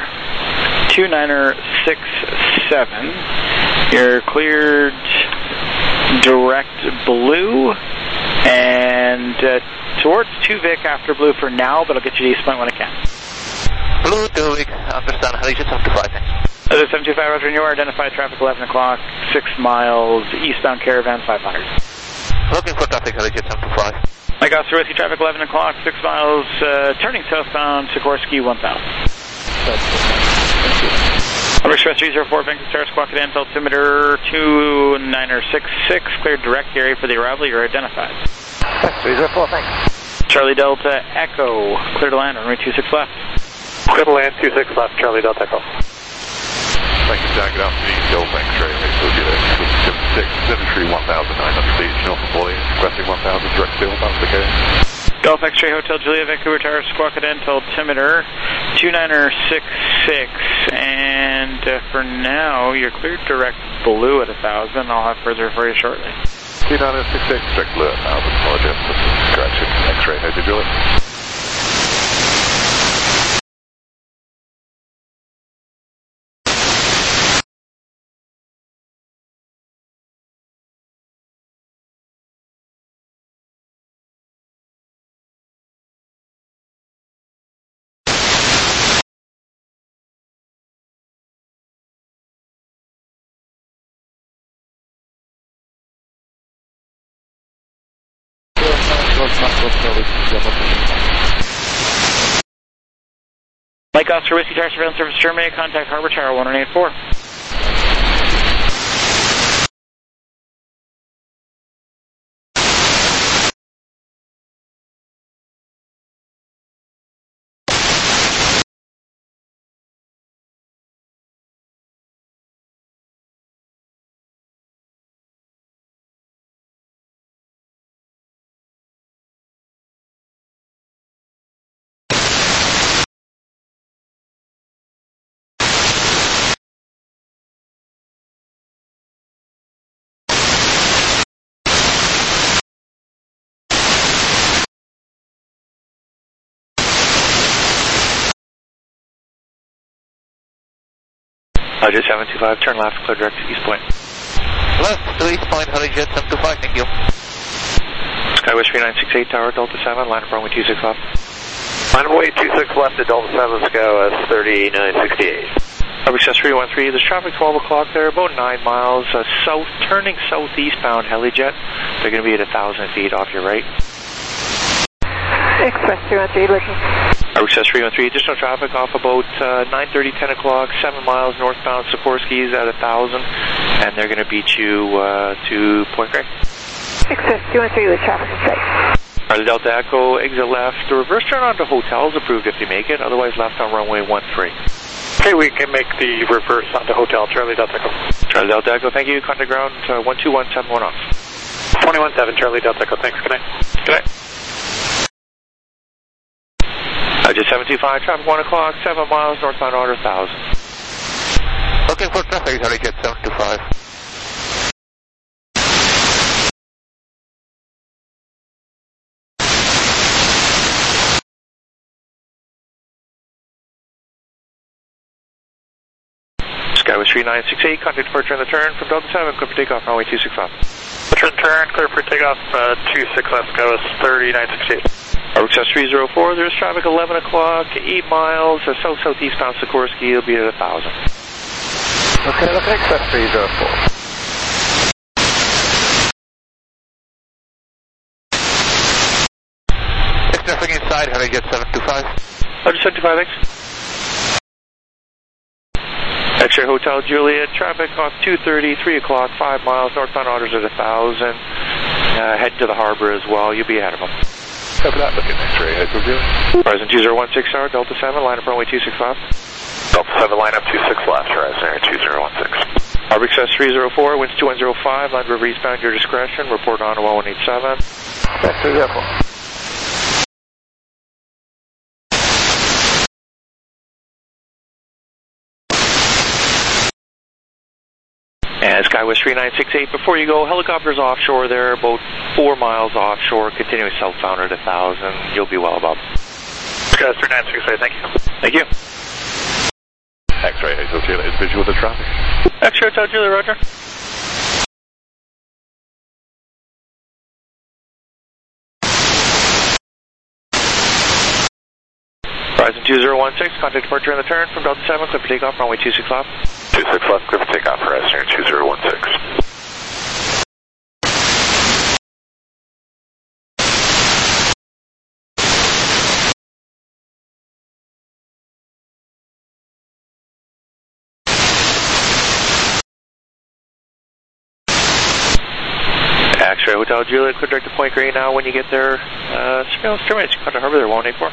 2967. You're cleared direct blue and towards 2 Vic after blue for now, but I'll get you to East Point when I can. Blue 2 Vic, understand, HoneyJet 725, thanks. Delta 75, Roger, and you are identified traffic 11 o'clock, 6 miles, eastbound Caravan 500. Looking for traffic, HoneyJet 725. Mike Oscar with you, traffic 11 o'clock, 6 miles, turning southbound, Sikorsky 1000. Harbor Express 304, Vancouver Tower, Squawk at altimeter 2966, cleared direct area for the arrival, you're identified. 304, thanks. Charlie Delta Echo, clear to land, runway 26 left. Clear to land, 26 left, Charlie Delta Echo. Thank you, Jack. Good afternoon. Golf X-ray. So get a 673 1,900 feet. North of Boy, requesting 1,000 direct field. That's the case. Golf X-ray Hotel Julia, Vancouver Tower, Squawk at altimeter 2966. And for now, you're cleared direct blue at 1,000. I'll have further for you shortly. 2966, direct blue at 1,000. Apologize. Correction. X-ray Hotel Julia. Mike Oscar Whiskey Tower, surveillance service terminated, contact Harbor Tower 1184. Roger 725, turn left, clear direct to East Point. Left to East Point, HoneyJet 725, thank you. Skywest 3968, Tower Delta 7, line up runway 26 left. Line up runway 26 left at Delta 7, Skywest 3968. Harbor Express 313, there's traffic 12 o'clock there, about 9 miles south, turning southeastbound HeliJet. They're going to be at 1,000 feet off your right. Express 313, looking. Harbor Express 313, additional traffic off about 9:30, 10 o'clock, 7 miles northbound Sikorsky's at 1,000. And they're going to beat you to Point Grey. Access 213 with traffic in sight. Charlie Delta Echo, exit left. The reverse turn onto hotel is approved if you make it, otherwise left on runway 13. Okay, we can make the reverse onto hotel, Charlie Delta Echo. Charlie Delta Echo, thank you. Contact ground 12171 off. 217, Charlie Delta Echo, thanks. Good night. Good night. Just 725, traffic 1 o'clock, 7 miles, northbound order 1000. Looking for traffic, Charlie Jet 725. Skywest 3968, contact departure on the turn from Delta 7, clear for takeoff, runway 265. Turn, clear for takeoff, 26 left, Skywest 3968. Access 304, there's traffic 11 o'clock, 8 miles, south-southeast bound Sikorsky, it'll be at 1000. Okay, look at Access 304. Is traffic inside, Charlie Jet 725? 175, thanks. X-ray Hotel Juliet, traffic off 230, 3 o'clock, 5 miles, northbound orders at 1000. Head to the harbor as well, you'll be ahead of them. Copy that, looking X-ray, Hotel Juliet. Horizon 2016 star, Delta 7, line up runway 265. Delta 7, line up 26 left, Horizon 2016. Harbor Access 304, winds 2105, Land River eastbound, your discretion, report on to 1187. That's 304. And Skywest 3968, before you go, helicopters offshore there, about 4 miles offshore, continuing southbound at 1000. You'll be well above. Skywest 3968, thank you. Thank you. X-ray, Hotel Juliet is visual of the traffic. X-ray Hotel Juliet, roger. Horizon 2016, contact departure on the turn from Delta 7, clear for takeoff, runway 26 left. 26 left, clear for takeoff, Horizon 2016. X-ray Hotel Juliet, clear direct to Point Grey now. When you get there, surveillance terminates. Contact harbor there, 184.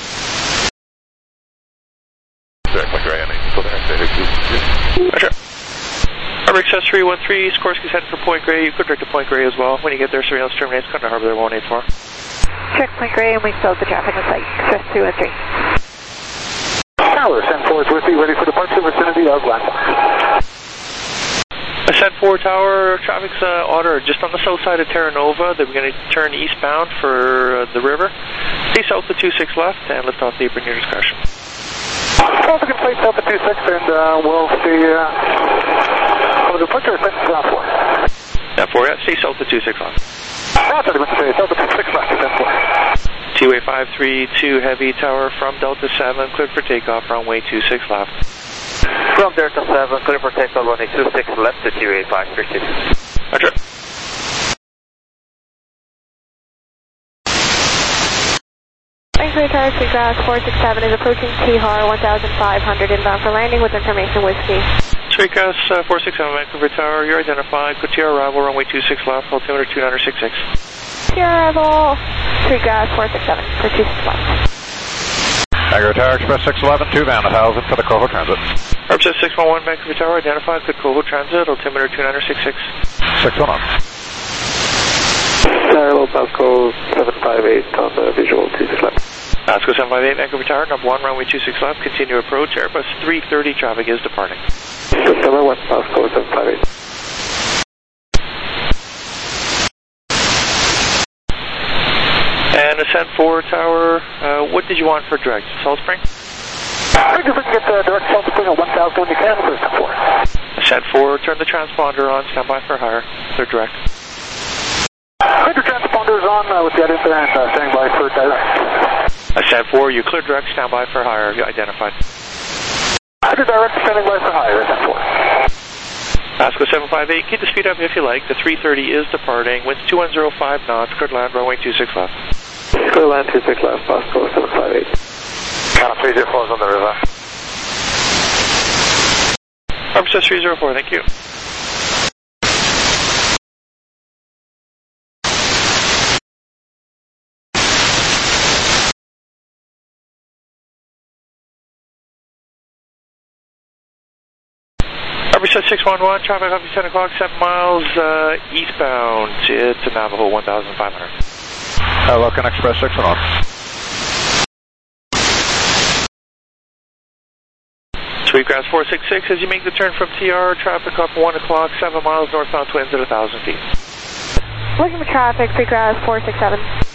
Direct Point Grey, so there, Roger. Harbor Access 313, Sikorsky's heading for Point Grey. You could direct to Point Grey as well. When you get there, surveillance terminates. Contact harbor there, 184. Check Point Grey and we still have the traffic in sight. Access 213. Tower, Ascent 4 is with you, ready for departure, vicinity of landmark. Ascent 4 Tower, traffic's order just on the south side of Terra Nova. They're going to turn eastbound for the river. Stay south to 26 left and lift off the apron your discretion. Traffic in place south to 26 and we'll see the departure Ascent 4. Ascent 4, yeah, stay south to 26 left. Roger, south to 26 left, Ascent 4. T-Way 532 Heavy Tower from Delta 7, cleared for takeoff, runway 26 left. From Delta 7, clear for takeoff, runway 26 left to T-Way 532. Roger. X-ray Tower, Seagrass 467 is approaching T-Har 1500 inbound for landing with information whiskey. Seagrass 467 Vancouver Tower, you're identified. Good to your arrival, runway 26 left, altimeter 2966. To your arrival, Seagrass 467 for 26 left. Vancouver Tower, Express 611, 2 down 1000 for the Coho Transit. Express 611 Vancouver Tower, identified. Good Coho Transit, altimeter 2966. 611. Hello, Pasco 758 on the visual 26 left. Pasco 758 Vancouver Tower, number 1, runway 26 left, continue approach. Airbus 330 traffic is departing. Number 1, Pasco 758. And Ascent 4 Tower, what did you want for direct? Salt Spring? I think if we can get direct Salt Spring at 1000 when you can for Ascent 4. Ascent 4, turn the transponder on, stand by for higher. Clear direct. Clear transponders on with the identifier and standing by for direct. Ascent 4, you clear direct, stand by for higher, identified. Clear direct, standing by for higher, Ascent 4. Pasco 758, keep the speed up if you like. The 330 is departing. Winds 2105 knots, cleared land, runway 26 left. Clear land 26 left, Pasco 758. Count 304 is on the river. Harbor 304, thank you. Average 611, traffic up to 10 o'clock, 7 miles eastbound to Navajo, 1,500. Locan Express 611. Sweetgrass 466, as you make the turn from TR, traffic up 1 o'clock, 7 miles northbound Twins at 1,000 feet. Looking for traffic, Sweetgrass 467.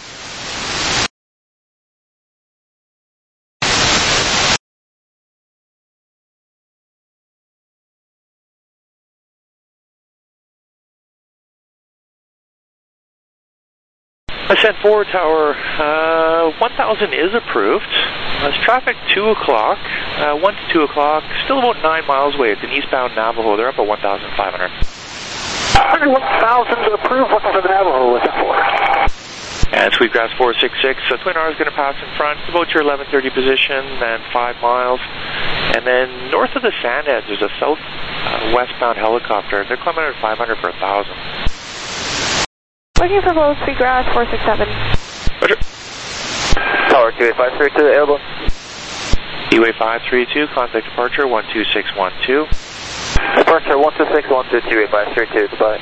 Ascent 4 Tower, 1,000 is approved. It's traffic 2 o'clock, 1 to 2 o'clock, still about 9 miles away. It's an eastbound Navajo. They're up at 1,500. 1,000 approved, looking for the Navajo with Ascent 4. And Sweetgrass 466, so Twin R is going to pass in front. It's about your 1130 position, then 5 miles. And then north of the Sand Edge, there's a south-westbound helicopter. They're climbing at 500 for 1,000. Looking for both Sweetgrass 467. Roger. Tower 28532, airborne. Eway 532, contact departure 12612. Departure 12612, 28532, goodbye.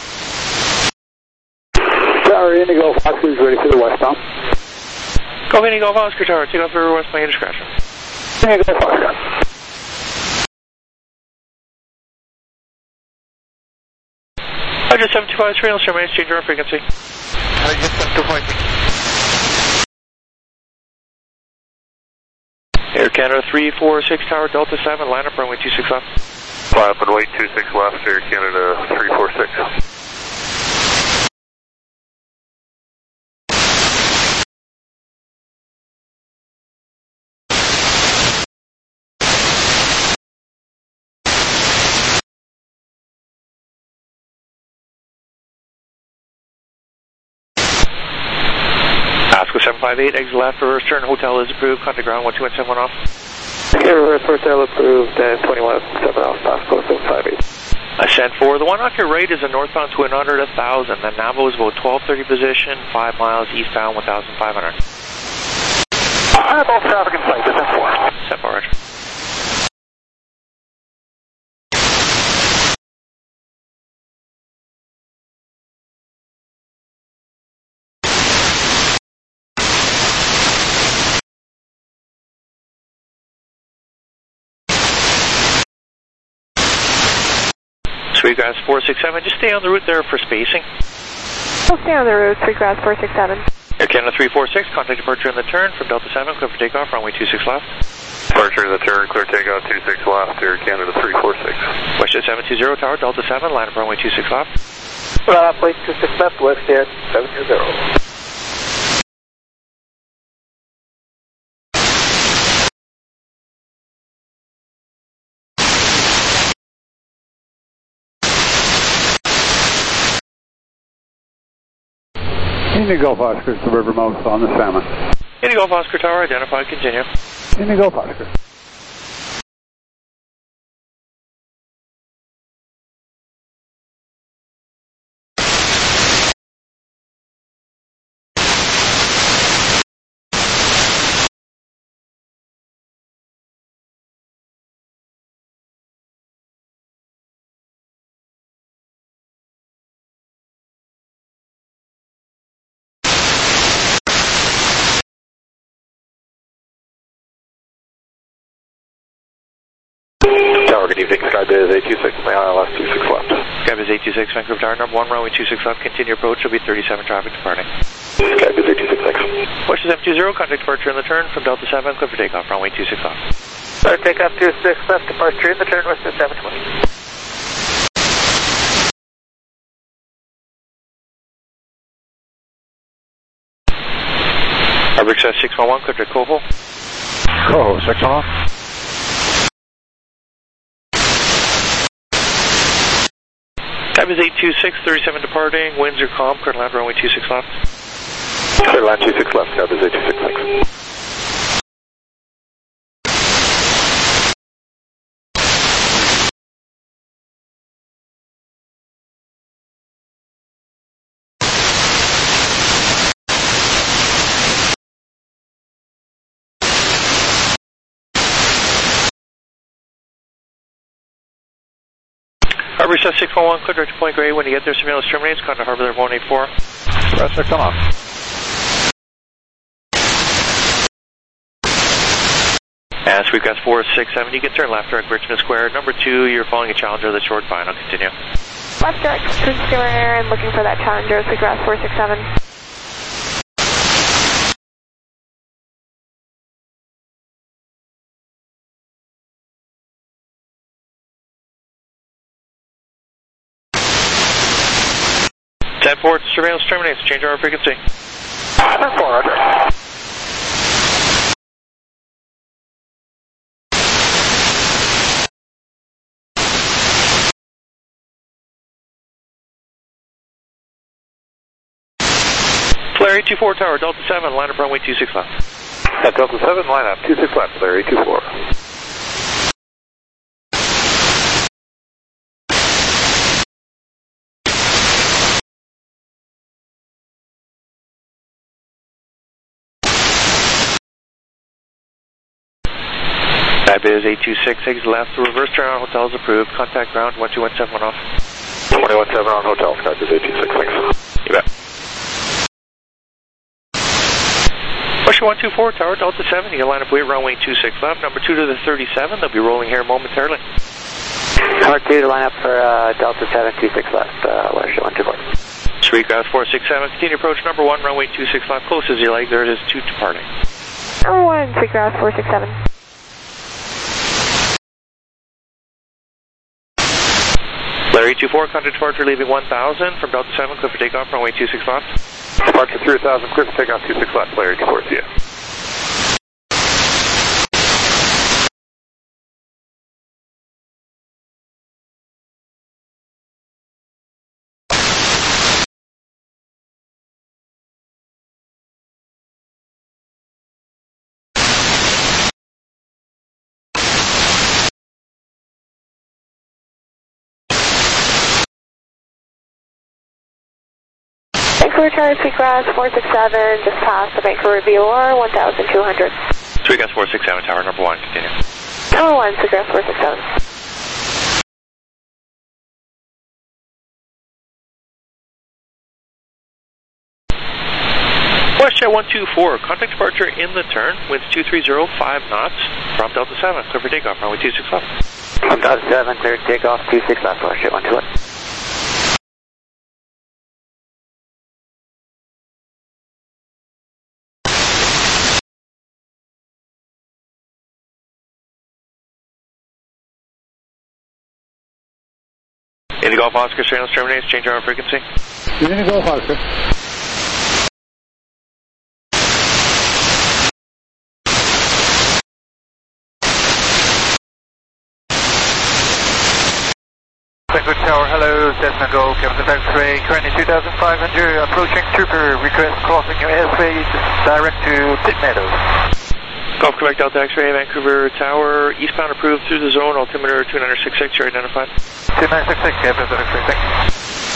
Tower Indigo, Foxtrot ready for the westbound. Go Indigo, Oscar Tower, take off for west by your discretion. Indigo, Foxtrot. Roger, 725 trail, sir, may I change our frequency? Roger, 725. Air Canada 346 Tower, Delta 7, line up runway 26 left. Fly up runway 26 left, Air Canada 346. Oscar 758, exit left, reverse turn, hotel is approved, contact ground 12171 off. Okay, reverse hotel approved, 2117 off, Oscar 758. Ascent 4, the one off your right is a northbound Twin Otter at 1,000, then Navajo is about 1230 position, 5 miles eastbound 1,500. Both traffic in sight, Ascent 4. Ascent 4, roger. Sweetgrass 467, just stay on the route there for spacing. We'll stay on the route, Sweetgrass 467. Air Canada 346, contact departure in the turn from Delta 7, clear for takeoff, runway 26 left. Departure in the turn, clear takeoff 26 left, Air Canada 346. Westjet 720 Tower, Delta 7, line up runway 26 left. Place 26 left, Westjet 720. Indigo Oscar to River Mouth on the Salmon. Indigo Oscar Tower, identified, continue. Indigo Oscar. Tower, good evening. Skybiz 826, my ILS 26 left. Skybiz 826, Vancouver Tower, number 1, runway 26 left, continue approach, will be 37 traffic departing. Skybiz 826, thanks. Westjet 720, contact departure in the turn from Delta 7, clear for takeoff, runway 26 left. Takeoff 26 left, departure in the turn, Westjet 720. Arbor 611, clear to Coho. Coho, 611. Time is 826, 37 departing, winds are calm, current land runway 26 left. Clear land 26 left, Skybiz 826, thanks. Reset 611, clear direct to Point Grey. When you get there, surveillance terminates. Contact Harbor there 184. Express 6 on. And Sweet Grass 467, you can turn left direct Richmond Square. Number 2, you're following a Challenger, the short final. Continue. Left direct, Square and looking for that Challenger, Sweet Grass 467. Forward, surveillance terminates. Change our frequency. Forward. Flare 824 Tower, Delta 7, line up runway 26 left. At Delta 7, line up 26 left, Flare 824. Biz 826, exit left, the reverse turn on hotel is approved. Contact ground 12171 off. 217 on hotel, Skybiz 826, thanks. You bet. Question 124, Tower Delta 7, you can line up wait runway 26 left. Number 2 to the 37, they'll be rolling here momentarily. Number 2 to line up for Delta 7, 26 left, Western 124. Sweet Grass 467, continue approach number 1, runway 26 left, close as you like, there it is 2 departing. Number 1, Sweet Grass 467. Larry 24, contact departure leaving 1000 from Delta 7, clear for takeoff, runway 26 left. Departure 3000, clear for takeoff 26 left, Larry 24, see ya. Vancouver Charlie Sweet Grass 467, just past the Vancouver VOR 1200. Sweet Grass 467, Tower number 1, continue. Number 1, Sweet Grass 467. Question 124, contact departure in the turn, winds 230, 5 knots from Delta 7, clear for takeoff, runway 26 left. From Delta 7, clear to takeoff 26 left, Western 121. Indigo Golf Oscar, surveillance terminates, change our frequency. Indigo Golf Oscar. Blackwood Tower, hello, Cessna Golf, Captain X-ray, currently 2500, approaching trooper, request crossing your airspace, direct to Pit Meadows. Golf Quebec Delta X-ray, Vancouver Tower, eastbound approved through the zone, altimeter 2966, you're identified. 2966, Captain X-ray, thank you.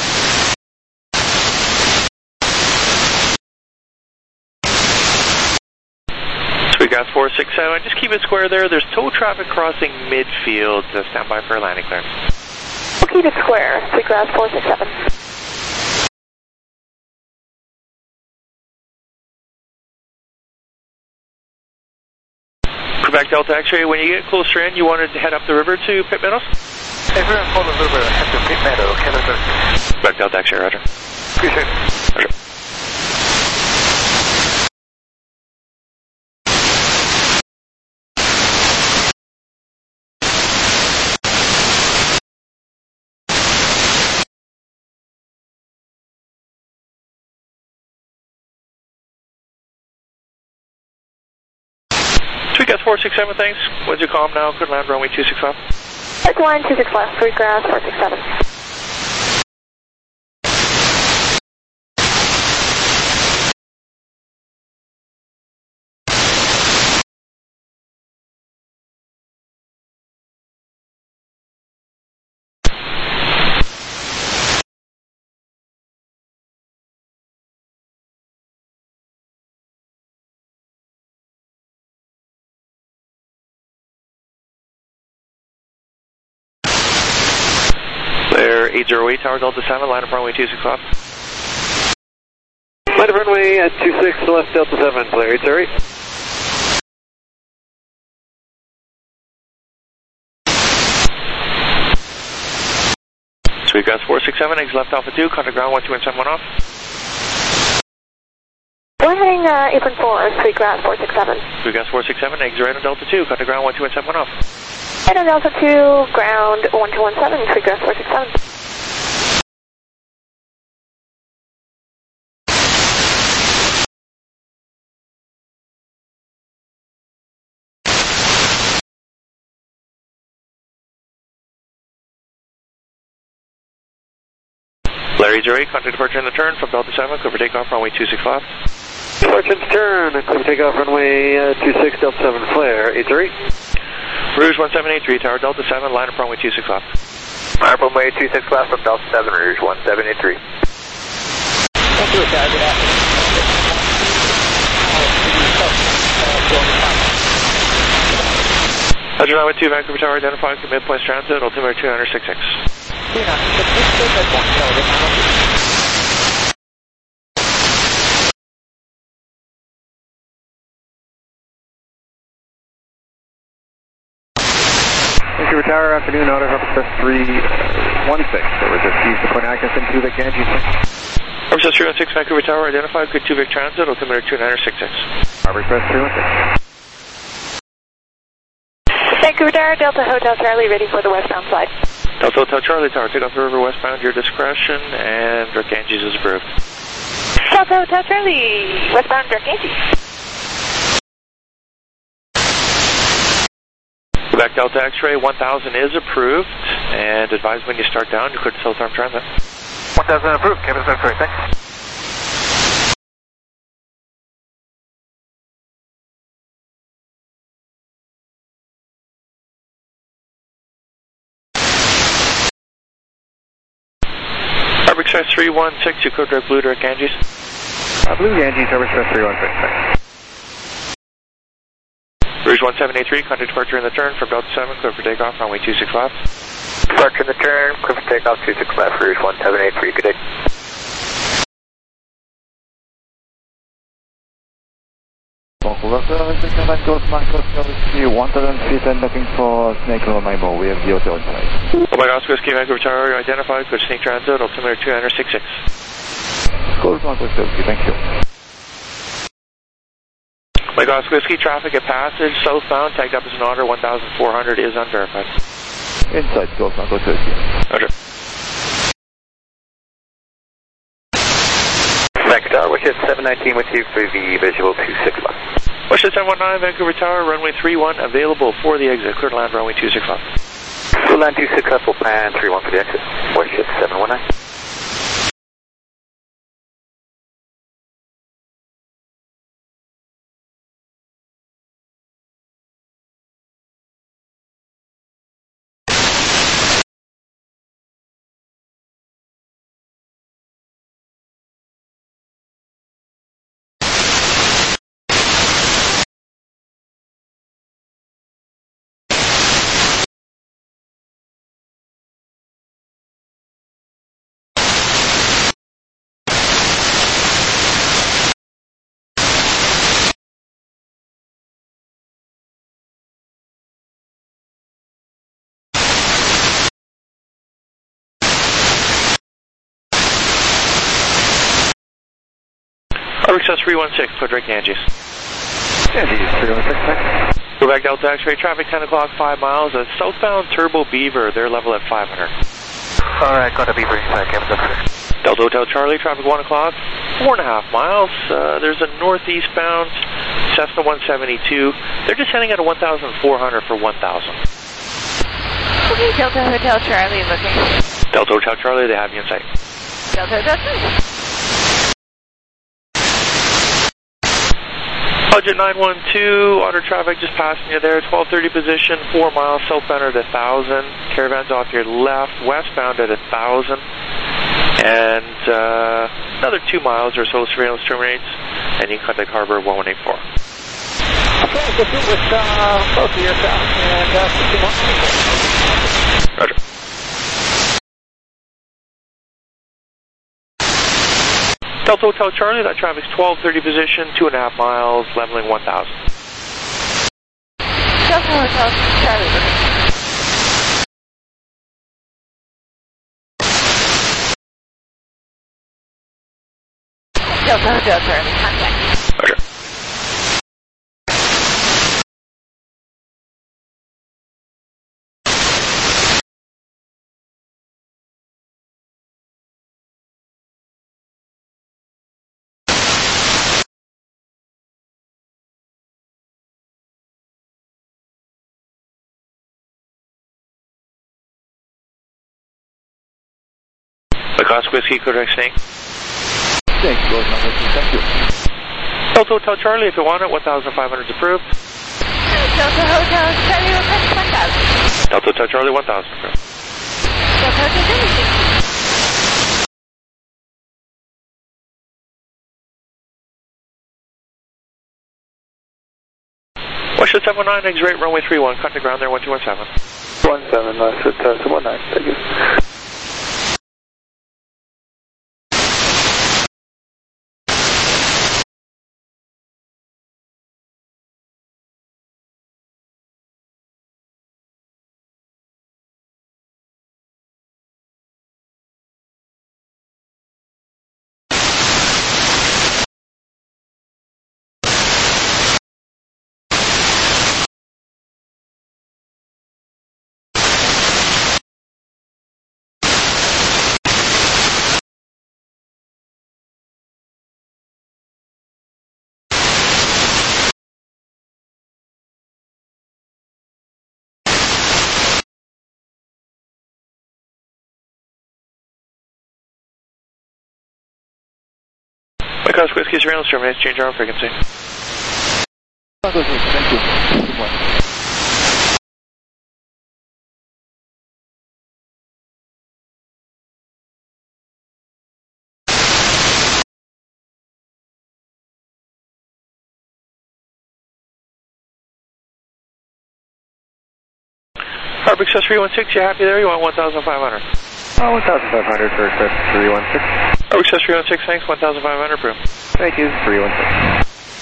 Sweet Grass 467, just keep it square there, there's tow traffic crossing midfield, stand by for a landing clearance. We'll keep it square, Sweet Grass 467. Quebec Delta X-ray, when you get closer in, you wanted to head up the river to Pit Meadows? Everyone follow the river, head to Pit Meadow, Canada. Quebec Delta X-ray, roger. Appreciate it. Roger. Sweet Grass 467, thanks. What'd you call him now? Could land runway 26 left. That's line 26 left, Sweet Grass 467. Flare 808 Tower Delta 7, line up runway 26 left. Line up runway at 26 left Delta 7, Flare 808. Sweetgrass 467, eggs left Alpha 2, contact ground 12171 off. We're heading apron 4, Sweetgrass 467. Sweetgrass 467, eggs right on Delta 2, contact ground 12171 off. Right on Delta 2, ground 1217, Sweetgrass 467. Larry 08, contact departure in the turn from Delta 7, clear for takeoff, runway 26 left. Departure in the turn, clear for takeoff, runway 26 Delta 7, Flare 808. Rouge 1783, Tower Delta 7, line up runway 26 left. Line up runway 26 left from Delta 7, Rouge 1783. Thank you, Tower. Good afternoon. Roger, runway 2, Vancouver Tower, identified for mid-place transit, altimeter 266. Vancouver Tower, afternoon, Auto Express 316. There was a fuse to Point Atkinson, 2 Vic Angie. Express 316, Vancouver Tower, identified, good 2 Vic transit, altimeter 2966. Auto Express 316. Vancouver Tower, Delta Hotel Charlie, ready for the westbound side. Delta Hotel Charlie Tower, take off the river westbound, your discretion, and direct Angie's is approved. Delta Hotel Charlie, westbound, direct Angie's. Quebec Delta X-ray 1000 is approved, and advise when you start down, you're clear to South Arm Transit. 1000 approved, Quebec X-ray, thanks. Express 316, you code direct Blue direct Angie's. Blue Angie's, Express 316, thanks. Rouge 1783, contact departure in the turn from Delta 7, clear for takeoff, runway 26 left. Departure in the turn, clear for takeoff, 26 left, Rouge 1783, good day. Vancouver, Marcos, 1000 feet and looking for Snake River Maple. We have the hotel tonight. Oh my God, Oscar Whiskey, Vancouver Tower, identified, good Snake Transit, altimeter 266. Close Marcos, thank you. My God, Oscar Whiskey, traffic at Passage, southbound, tagged up as an Otter, 1400 is unverified. Inside, Close Marcos, Roger. Vancouver Tower, wish it 719 with you for the visual 26 left. Wish it 719, Vancouver Tower, runway 31, available for the exit, clear to land, runway 26 left. Clear land 26 left, we'll plan 31 for the exit. Wish it 719. Access 316, clear direct Angie's. Angie's 316, thanks. Quebec Delta X-ray, traffic 10 o'clock, 5 miles, southbound Turbo Beaver, they're level at 500. Alright, got a Beaver inside, Quebec X-ray. Delta Hotel Charlie, traffic 1 o'clock, 4.5 miles, there's a northeastbound Cessna 172, they're just heading at a 1,400 for 1,000. Okay, Delta Hotel Charlie looking. Delta Hotel Charlie, they have you in sight. Delta Hotel Charlie. Budget 912, auto traffic just passing you there, 1230 position, 4 miles, southbound at 1,000, caravans off your left, westbound at 1,000, and another 2 miles or so surveillance terminates, and you can contact Harbor 1184. Okay, good with both of yourself and 61. Roger. Delta Hotel Charlie, that traffic's 1230 position, 2.5 miles, leveling 1000. Delta Hotel Charlie. Delta Hotel Charlie, contact. Okay. Lacoste Whiskey, Quebec Snake. Thank you, thank you. Delta Hotel Charlie, if you want it, 1,500 is approved. Delta Hotel Charlie, request 1,000. Delta Hotel Charlie, 1,000 approved. Delta Hotel Charlie, Western 719, eggs rate, runway 31, contact ground there, 1217. 17, Western 719, thank you. Lacoste Whiskey surveillance terminates, change our frequency. Thank you. Good morning. Harbor Express 316, you happy there? You want 1,500? 1,500 for Express 316. Harbor Express 316, thanks, 1,500 approved. Thank you, 316.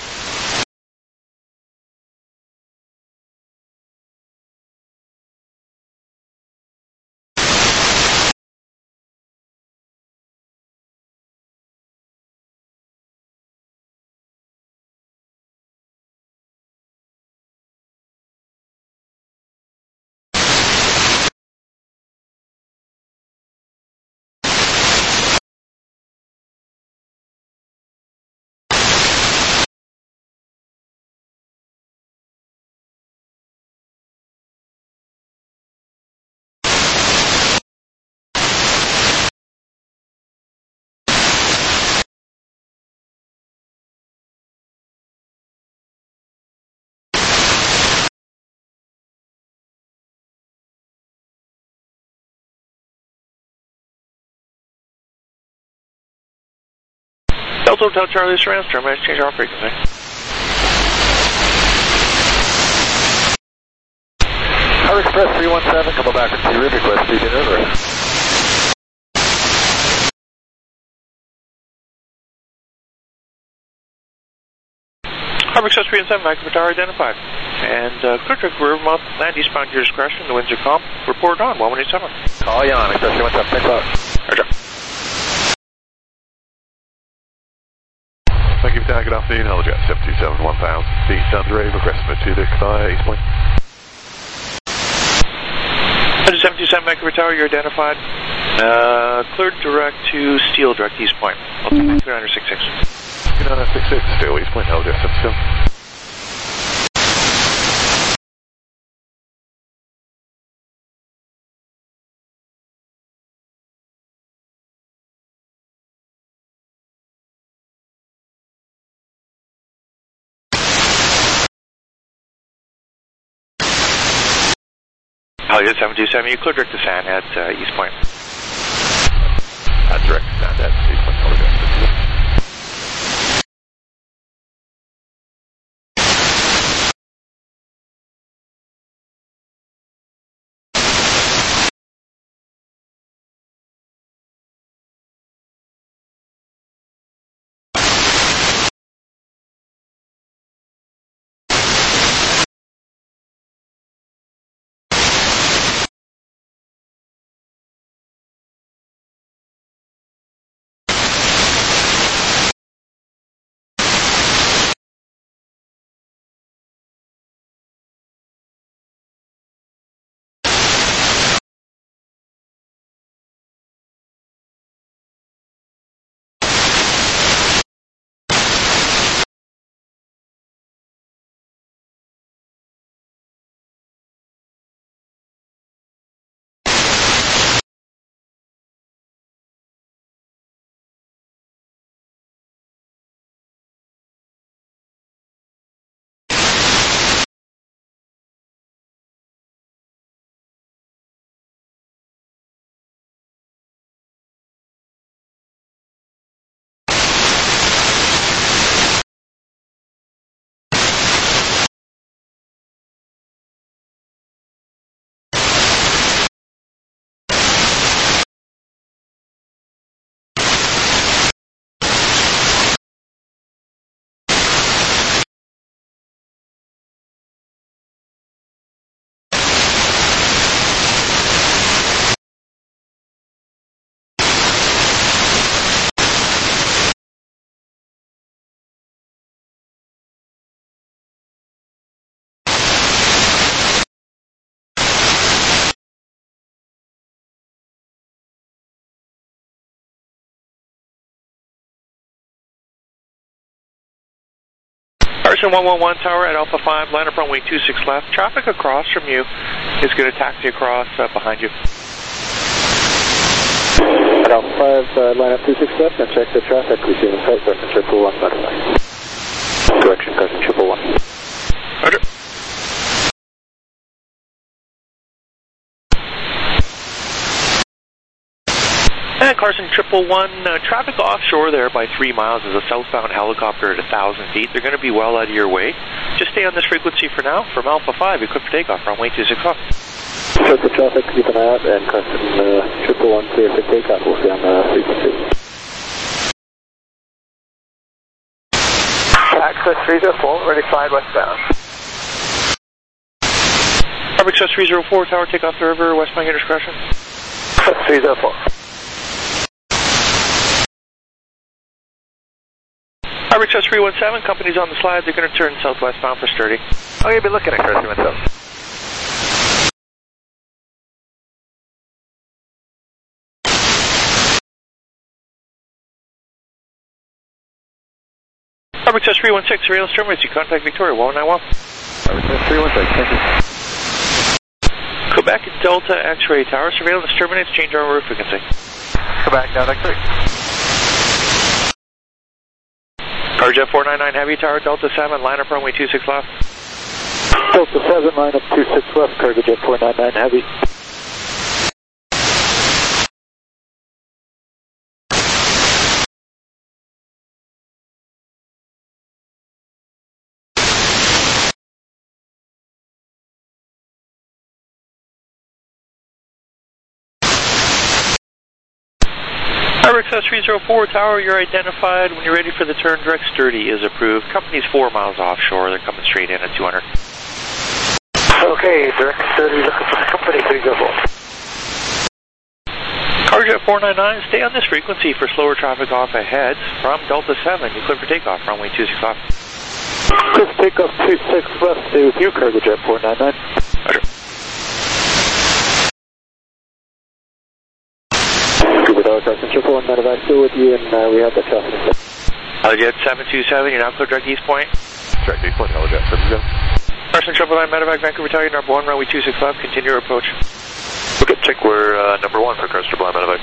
Delta Hotel Charlie surveillance terminates, change our frequency. Harbor Express 317, come back and see request, speed in over. Harbor Express 317, Vancouver Tower identified. And clear to Rivermouth, land eastbound to your discretion, the winds are calm. Report on, 1187. Call you on, Express 317, thanks a lot. Roger. Thank you for that. Good afternoon. Helijet 727 1000. The Thunder request to the East Point. 727 Vancouver Tower, you're identified. Cleared direct to Steel, direct East Point. Altimeter 3966. 3966, Steel East Point, Helijet 727. Helijet 727, you cleared direct to San at East Point. Direct to San at East Point, Helijet 727. Carson 111 Tower at Alpha 5, line up runway 26 left. Traffic across from you is going to taxi across behind you. At Alpha 5, line up 26 left and check the traffic. Receiving flight, Carson 111 butterfly. Correction, Carson 111. Roger. And Carson 111, traffic offshore there by 3 miles is a southbound helicopter at 1,000 feet. They're going to be well out of your way. Just stay on this frequency for now. From Alpha 5, equipped for takeoff, runway 26 off. Check the traffic, keep an eye out, and Carson 111 clear for takeoff. We'll stay on the frequency. Access 304, ready 5 westbound. Access 304, tower, take off the river, westbound, your discretion. 304. RXS 317, company's on the slide. They're going to turn southwestbound for Sturdy. Oh, you'll be looking at Carson 317. RXS 316, surveillance terminates. You contact Victoria 191. RXS 316, thank you. Quebec Delta X-ray tower, surveillance terminates. Change our roof frequency. Quebec Delta X-ray. Carjet 499 Heavy Tower, Delta 7, line up runway 26 left. Delta 7, line up 26 left, Cargojet 499 Heavy. RXS 304 Tower, you're identified. When you're ready for the turn, direct Sturdy is approved. Company's 4 miles offshore. They're coming straight in at 200. Okay, direct Sturdy looking for company 304. Carjet 499, stay on this frequency for slower traffic off ahead. From Delta 7, you clear for takeoff, runway 26 off. Clear for takeoff 26 left, stay with you, Cargojet 499. Roger. Carson 111, medevac still with you, and we have the traffic. Helijet 727, you're now clear direct East Point. Direct East Point, Helijet 727. Carson 111, medevac, Vancouver Tower, number 1, runway 26 left, continue your approach. Okay, check, we're number 1 for Carson 111, medevac.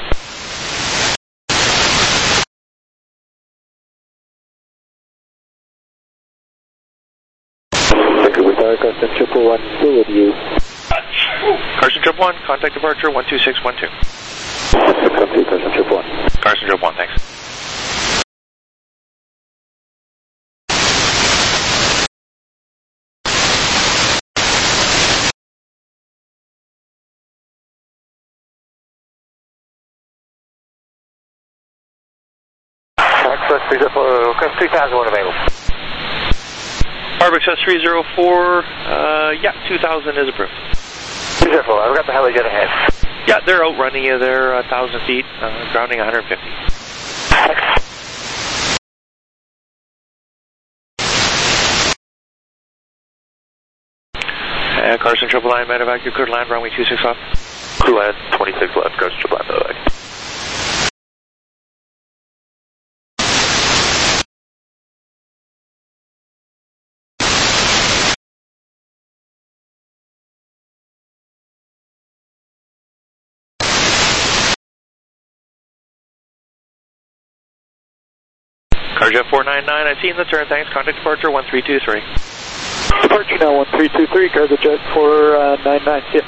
Vancouver Tower, Carson 111, still with you. Carson 111, contact departure 12612. Copy, Carson 111. Carson 111, thanks. Access 304, request 3001 available. RXS 304, yeah, 2000 is approved. 304, I've got the Helijet ahead. Yeah, they're outrunning you. They're 1,000 feet, grounding 150. Carson 111, medevac, you could land runway 26 off. Crew land 26 left, Carson 111, medevac. Carjet 499, I see in the turn, thanks. Contact departure 1323. Departure now 1323, Cargojet 499, yeah.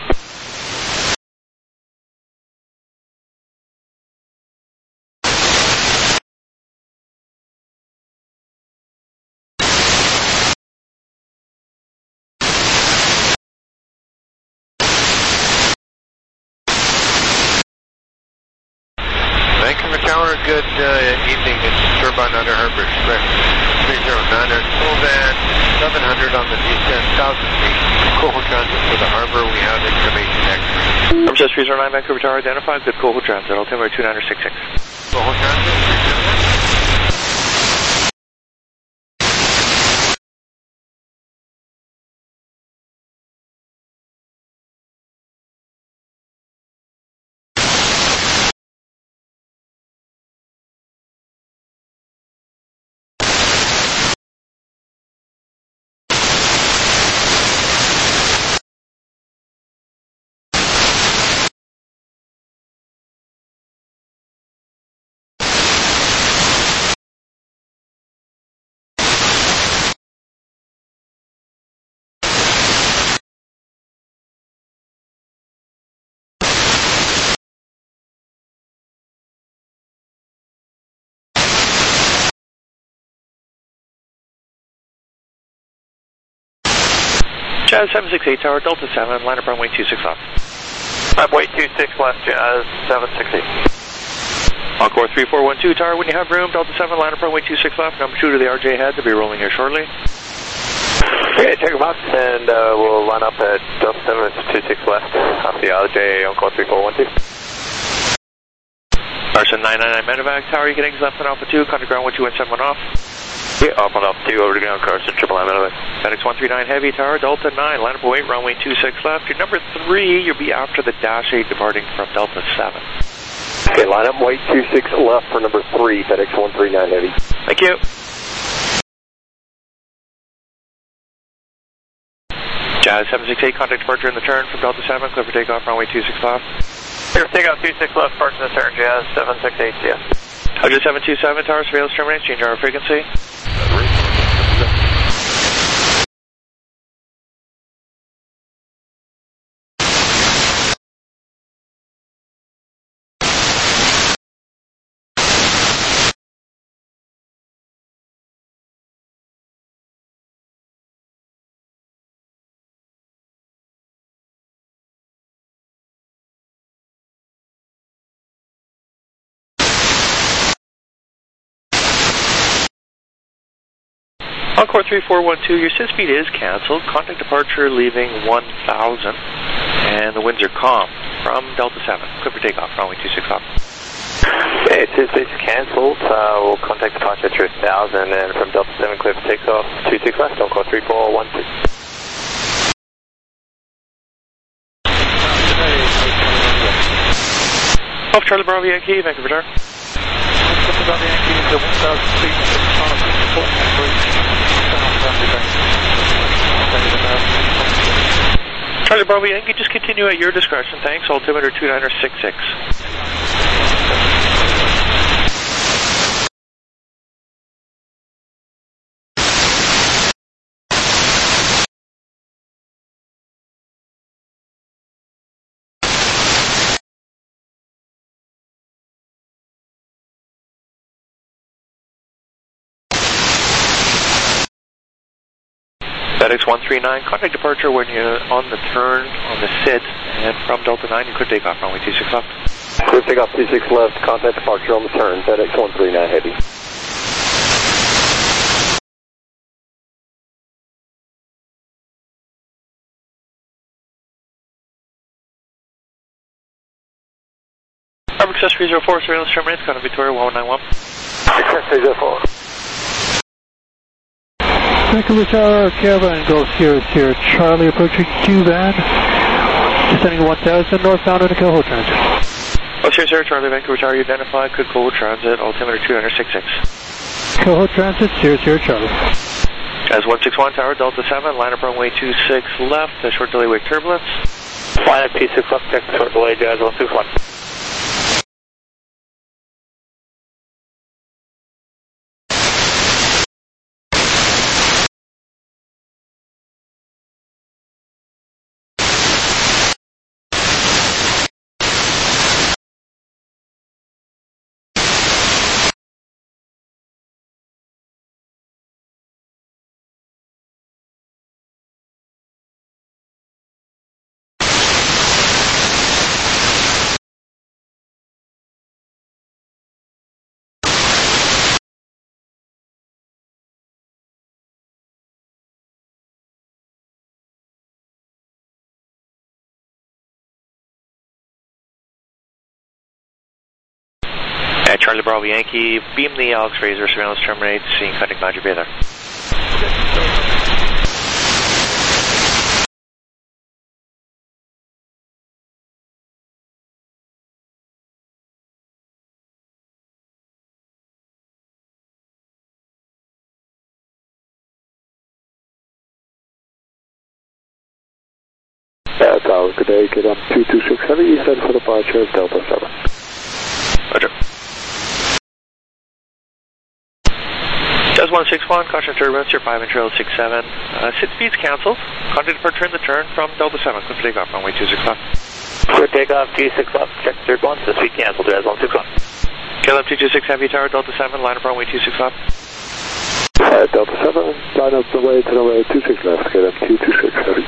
Vancouver Tower, good evening. It's Turbine Under Harbor Express 309 on full van, 700 on the descent, 1,000 feet. Coho Transit for the harbor. We have information next. I'm just 309 Vancouver Tower identified. Good Coho Transit. Altimeter 2966. Coho Transit. Jazz 768 Tower, Delta 7, line up runway 26 left. Runway 26 left, Jazz 768. Encore 3412 Tower, when you have room, Delta 7, line up runway 26 left, number 2 to the RJ head, they'll be rolling here shortly. Okay, check them out, and we'll line up at Delta 7, 26 left, off the RJ, Encore 3412. Carson 999 Medevac Tower, you getting left on Alpha 2, contact ground 12171 off. Yeah, off on Alpha 2, over to ground, Carson, triple nine Medevac. FedEx 139 Heavy Tower, Delta 9, line up await, runway 26 left. Your number 3, you'll be after the Dash 8 departing from Delta 7. Okay, line up, wait 26 left for number 3, FedEx 139 Heavy. Thank you. Jazz 768, contact departure in the turn from Delta 7, clear for takeoff, runway 26 left. Clear for takeoff, 26 left, park in the turn, Jazz 768, yes. Hotel 727 Tower, surveillance terminates, change our frequency. Encore 3412, your sit speed is canceled. Contact departure leaving 1000, and the winds are calm from Delta 7. Clear for takeoff, runway 26 off. Okay, sit speed's canceled. We'll contact departure at 1000, and from Delta 7, clear for takeoff, 26 left, Encore 3412. Off Charlie Bravo Yankee, Vancouver Tower. Bravo Yankee, the 1000 feet, Charlie Bravo Yankee, just continue at your discretion, thanks. Altimeter 2966. FedEx 139, contact departure when you're on the turn, on the sit, and from Delta 9, you could take off runway 26 left. Clear takeoff 26 left, contact departure on the turn, FedEx 139 Heavy. Success 304, surveillance terminates, contact Victoria 1191. Success 304. Vancouver Tower, Kevin, Golf Sierra Sierra Charlie, approaching Q-Van, descending 1000, northbound into Coho Transit. Oh, Sierra Charlie, Vancouver Tower, you identified, could Coho Transit, altimeter 2966. Coho Transit, Sierra Charlie. As 161 Tower, Delta 7, line up runway 26 left, a short delay wake turbulence. Line up 26 left, check short delay, Jazz 161. Charlie Bravo Yankee, beam the Alex Razor, surveillance terminates, seeing cutting Madrid Bay there. Tower, good day, get up 226 Heavy, set for departure, Delta 7. Roger. Jazz 161, caution turbulence, your 5 and trail 67. Sit speed's canceled. Contact departure in the turn from Delta 7. Clear takeoff, runway 26 left. Clear takeoff, 26 left, check turbulence, the speed canceled, Jazz 161. KLM 226 Heavy Tower, Delta 7, line up runway 26 left. Delta 7, line up the way to runway 26 left, KLM 226, heavy.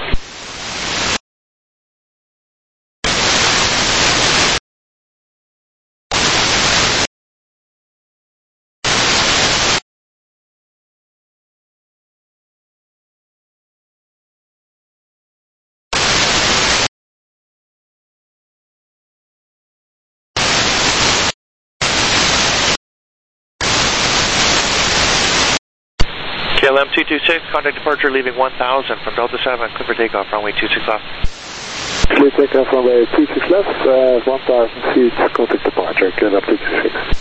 KLM 226, contact departure leaving 1000 from Delta 7, clear for takeoff, runway 26 left. Clear takeoff, runway 26 left, 1000 feet, contact departure, KLM 226.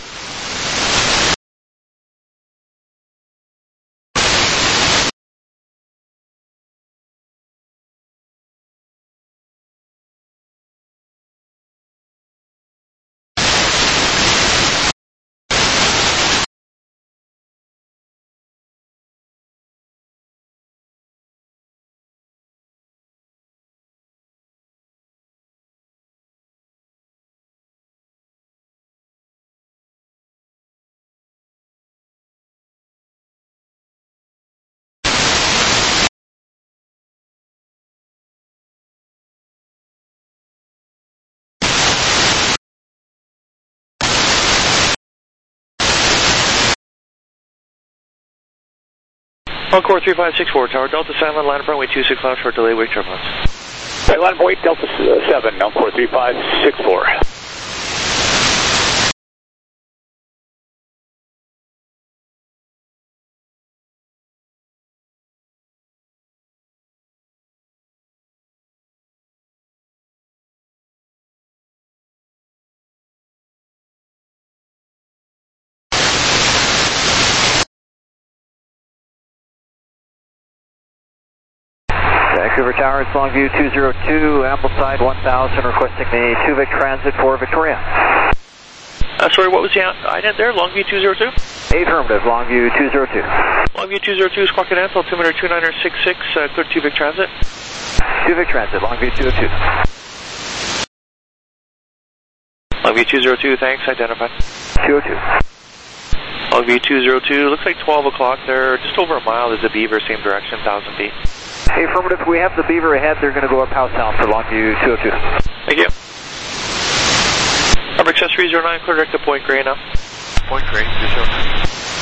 Encore 3564, Tower Delta 7, line up runway 26 left, short delay, wake turbulence. Right, line up wait, Delta 7, Encore 3564. Vancouver Tower, it's Longview 202, Ambleside 1000, requesting the Tuvic Transit for Victoria. Sorry, what was the ident there? Longview 202? Affirmative, Longview 202. Longview 202, Squawk Continental, altimeter 2966, clear Tuvic Transit. Tuvic Transit, Longview 202. Longview 202, thanks, identified. 202. Longview 202, looks like 12 o'clock there, just over a mile, there's a Beaver, same direction, 1000 feet. Affirmative, we have the Beaver ahead, they're going to go up house sound for Longview 202. Thank you. Number access 309, clear direct to Point Grey now. Point Grey, 309.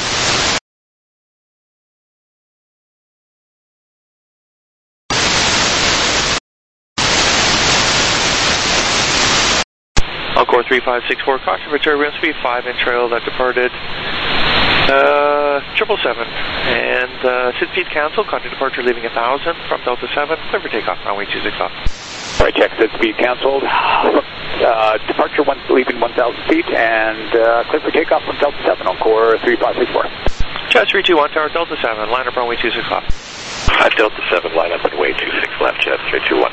Encore 3564, caution for turbulence, speed 5 in trail that departed 777. And sit speed cancel, contact departure leaving 1000 from Delta 7, clear for takeoff, runway 26 off. Right, check, sit speed canceled. Departure leaving 1,000 feet and clear for takeoff from Delta 7, Encore 3564. Jet 321, Tower Delta 7, line up runway 26 off. Delta 7, line up and way 26 left, Jet 321.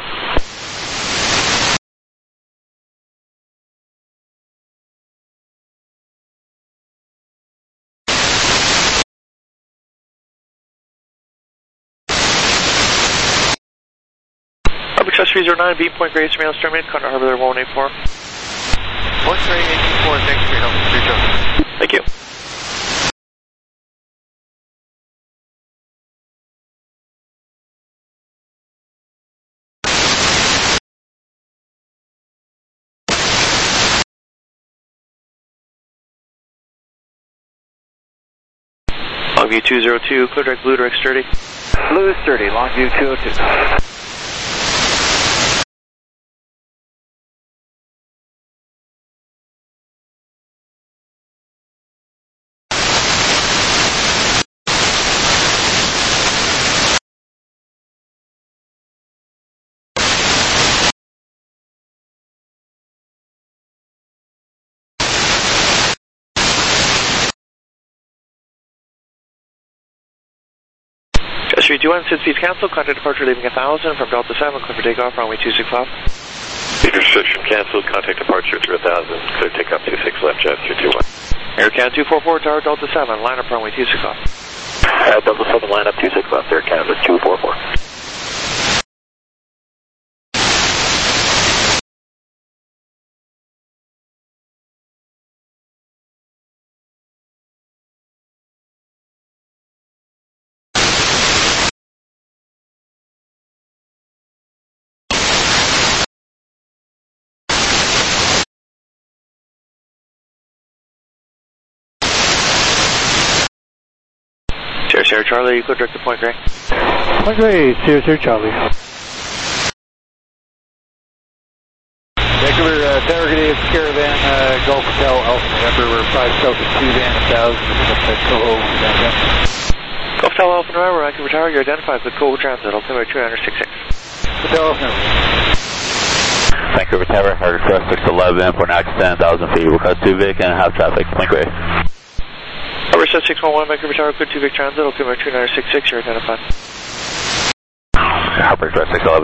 Access 309, beam Point Grey, surveillance terminated, Contact Harbor there, 184. Point Grey, 84, thanks for your help. Great job. Thank you. Longview 202, clear direct blue direct sturdy. Blue sturdy, Longview 202. Jet 321, sit speed cancel, contact departure leaving 1000 from Delta 7, clear for takeoff, runway 26 left. Speed restriction canceled, contact departure through 1000, clear takeoff 26 left, Jet 321. AirCan 244, Tower Delta 7, line up runway 26 off. Delta 7, line up 26 left, Air Canada 244. Sierra Charlie, you could direct to Point Grey. Point Grey, Sierra Charlie. Vancouver Tower, good day, it's Caravan, Golf Hotel, Alpha November, we're 5 South of 2 Van 1000, Coho, downtown. Golf Hotel Alpha November, Vancouver Tower, you're identified with Coho Transit, altimeter 2966. Hotel Alpha November. Vancouver Tower, hard request 611, for now 10,000 feet, request 2 Vic and half traffic, Point Grey. Harbour 611, Vancouver Tower, good 2 Vic Transit, altimeter 2966, you're identified. Harbour request 611.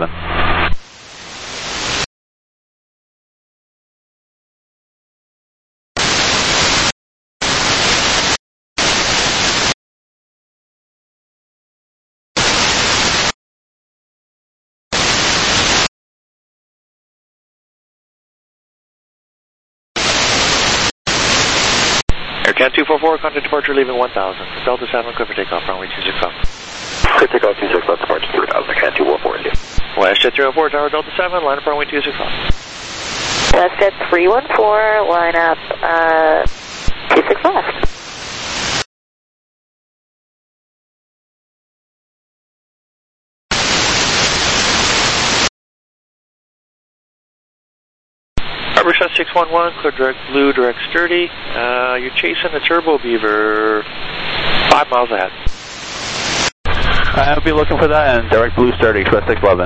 Air 244, contact departure leaving 1000. Delta 7, clear for takeoff, runway 26 off. Clear takeoff 26 left, departure 3000, Can 214. WestJet 314, Tower Delta 7, line up runway 26 off. WestJet 314, line up 26 left. Harbour 611, clear direct blue, direct sturdy. You're chasing the Turbo Beaver 5 miles ahead. I'll be looking for that and direct blue sturdy, request 611.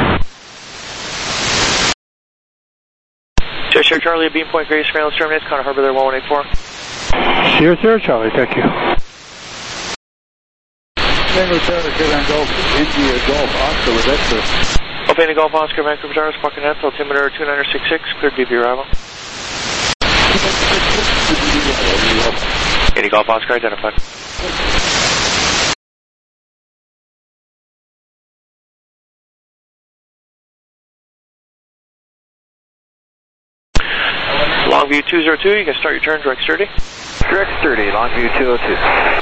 Sierra Charlie, Beam Point Grey, surveillance terminates, Conner Harbour there, 1184. Sierra Charlie, thank you. Tango Tower, Caravan Golf, India Golf, Oscar with extra. Open Golf Oscar, Vancouver Tower, Squawk Net, altimeter 2966, cleared BB arrival. Any Golf Oscar identified. Longview 202, you can start your turn, direct sturdy. Direct sturdy, Longview 202.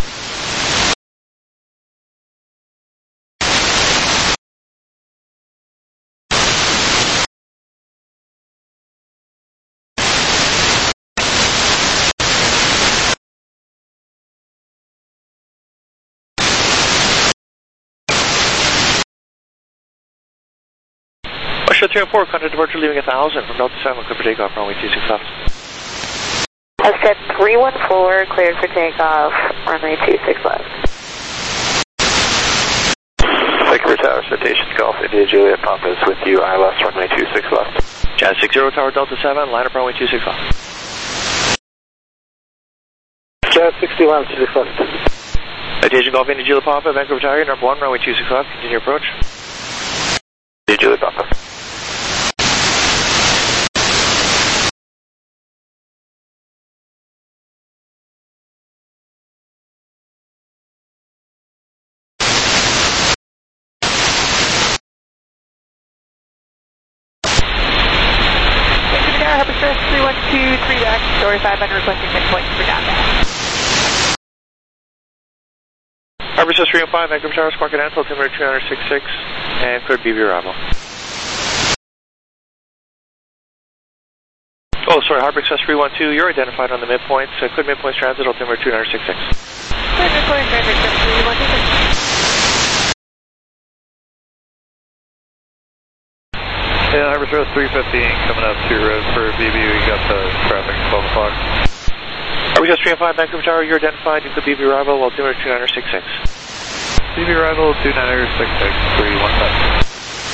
Westjet 304, contact departure leaving 1000 from Delta 7, clear for takeoff, runway 26 left. Westjet 314, cleared for takeoff, runway 26 left. Vancouver Tower, citation Golf, India Juliet Papa is with you, ILS, runway 26 left. Jazz 60, Tower Delta 7, line up runway 26 left. Jazz 60, line up 26 left. Citation Golf, India Juliet Papa, Vancouver Tower, number 1, runway 26 left, continue approach. India Juliet Papa. Harbour Stress 312, 3 back, story 500, requesting midpoint for downtown. Harbour Stress 305, Vancouver Tower, Squawk Net, altimeter 2966, and clear BB arrival. Oh, sorry, Harbour Stress 312, you're identified on the midpoints, clear midpoints transit, altimeter 2966. Clear midpoint, Harbour Stress 312. Yeah, Harbour Stress 315 coming up to road for BB. We got the traffic 12 o'clock. Harbour Stress 305, Vancouver Tower, you're identified. You could BB arrival, altimeter 2966. BB arrival 2966, 315.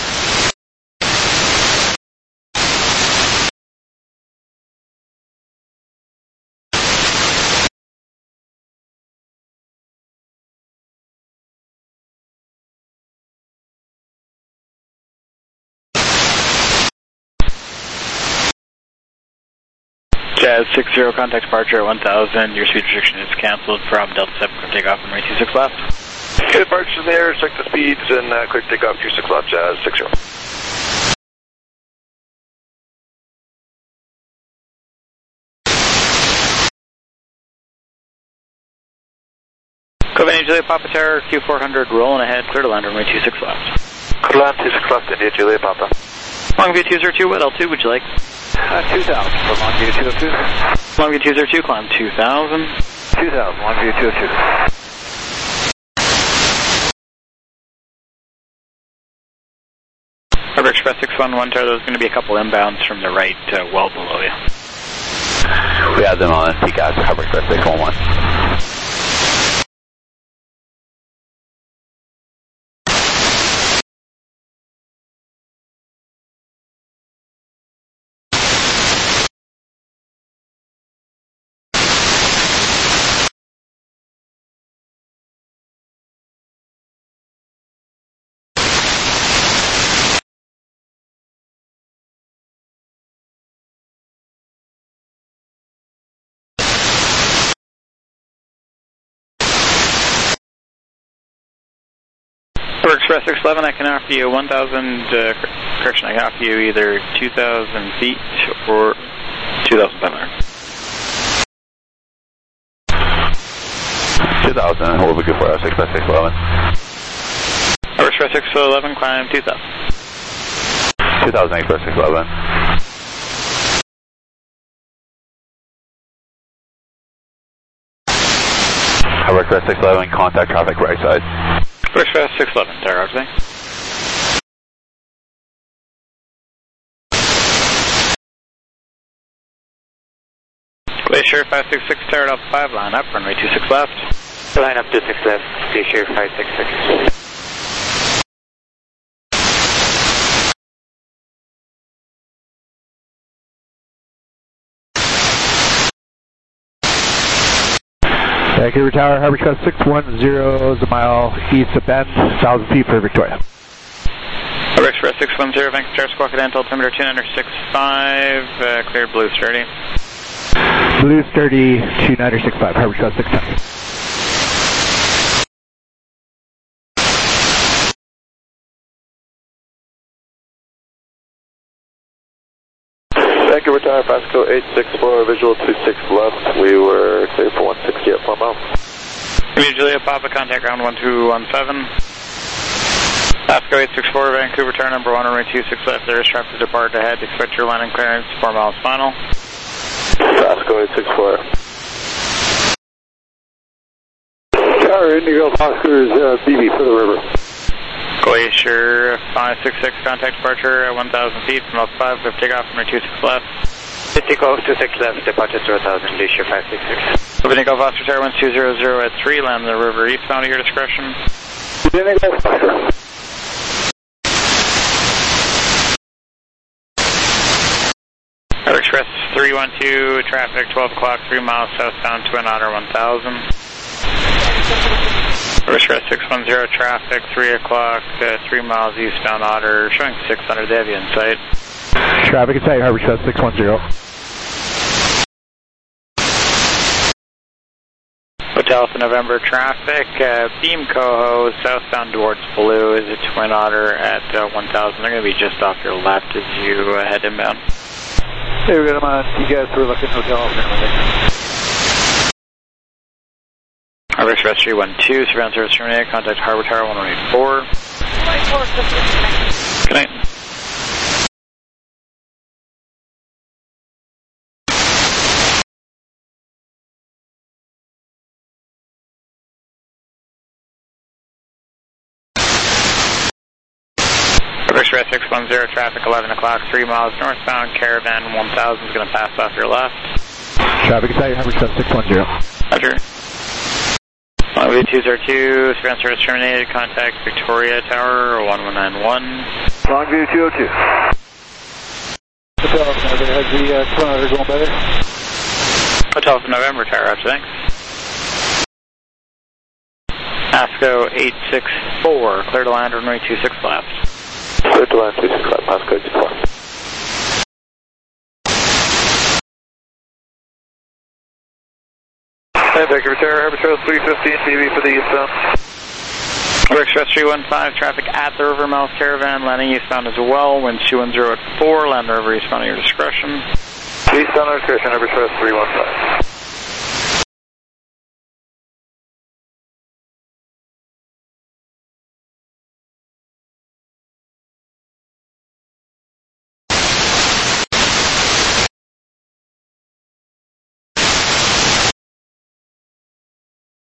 Jazz 60, contact departure at 1000. Your speed restriction is canceled from Delta 7, clear takeoff from runway 26 left. Good departure there, check the speeds and clear takeoff 26 left, Jazz 60. Covenant Juliet Papa Tower, Q400, rolling ahead, clear to land runway 26 left. Clear to land 26 left, India Juliet Papa. Longview 202, what L2 would you like? 2000 for Longview 202. Longview 202, climb 2000. 2000, Longview 202. Express 611 Tower, there's going to be a couple inbounds from the right, well below you. We have them on TCAS, Harbor Express 611. Express 611, I can offer you 1,000, correction, I can offer you either 2,000 feet or 2,500. 2,000, what would be good for us, Express 611? Express 611, climb 2,000. 2,000, Express 611. Harbor Express 611, contact traffic right side. Express 611, Tower, out today. Glacier 566, Tower Alpha 5, line up, runway 26 left. Line up 26 left, Glacier 566. Vancouver Tower, Harbor Express 610 is a mile east of Bend, 1,000 feet for Victoria. Harbor Express 610, Vancouver Tower, Squawk Dental, altimeter 296.5, cleared blue sturdy. Blue sturdy, 296.5, Harbor Express 610. Vancouver Tower, Pasco 864, visual 26 left. We were clear for 160 at 4 miles. Julia Papa, contact ground 1217. Pasco 864, Vancouver Tower, number 1, runway 26 left. There is traffic to depart ahead. Expect your landing clearance, 4 miles final. Pasco 864. Tower Indigo, Oscar's BB for the river. Glacier 566, contact departure at 1,000 feet from Alpha 5, with takeoff from 26 left. Takeoff 26 left, departure 0,000, Glacier 566. Opening Gulf Oscar Tower 1200 at 3, land the river eastbound at your discretion. Harbor Express 312, traffic 12 o'clock, 3 miles southbound, Twin Otter 1000. Harbor Express 610, traffic 3 o'clock, 3 miles eastbound Otter, showing 600, they have you in sight. Traffic in sight, Harbor Express 610. Hotel for November traffic, Beam Coho, southbound towards Blue is a Twin Otter at 1,000. They're going to be just off your left as you head inbound. Hey, we got them on TCAS, we're looking hotel. Harbor Express 312, surveillance service terminated, contact Harbor Tower 1184. Good night. Harbor Express 610, traffic 11 o'clock, 3 miles northbound, Caravan 1000 is going to pass off your left. Traffic inside, Harbor Express 610. Roger. Longview 202, surveillance service terminated, contact Victoria Tower 1191. Longview 202. Hotel for November, has the Twin Otter going better? Hotel for November, Tower, out, thanks. Pasco 864, clear to land, runway 26 left. Clear to land 26 left, Pasco 864. Vancouver Tower, Harbor Express 315, TV for the eastbound. Harbor Express 315, traffic at the River Mouth Caravan, landing eastbound as well, wind 210 at 4, land the river eastbound at your discretion. Eastbound our discretion, Harbor Express 315.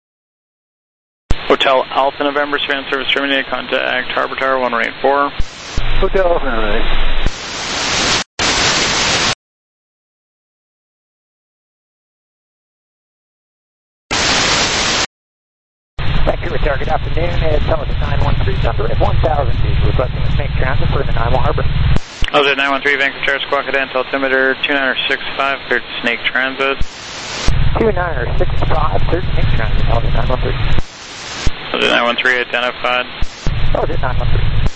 Hotel Alpha November, surveillance service terminated, contact Harbor Tower 1184. Hotel, alright. Vancouver Tower, good afternoon. It's Thomas at 913, number at 1,000 feet. Requesting a snake transit for the Nanaimo Harbor. I was at 913 Vancouver Tower, Squawk Cadence, altimeter 2965, cleared Snake Transit. 2965, cleared Snake Transit. I was at 913. I was at 913, identified. I was at 913.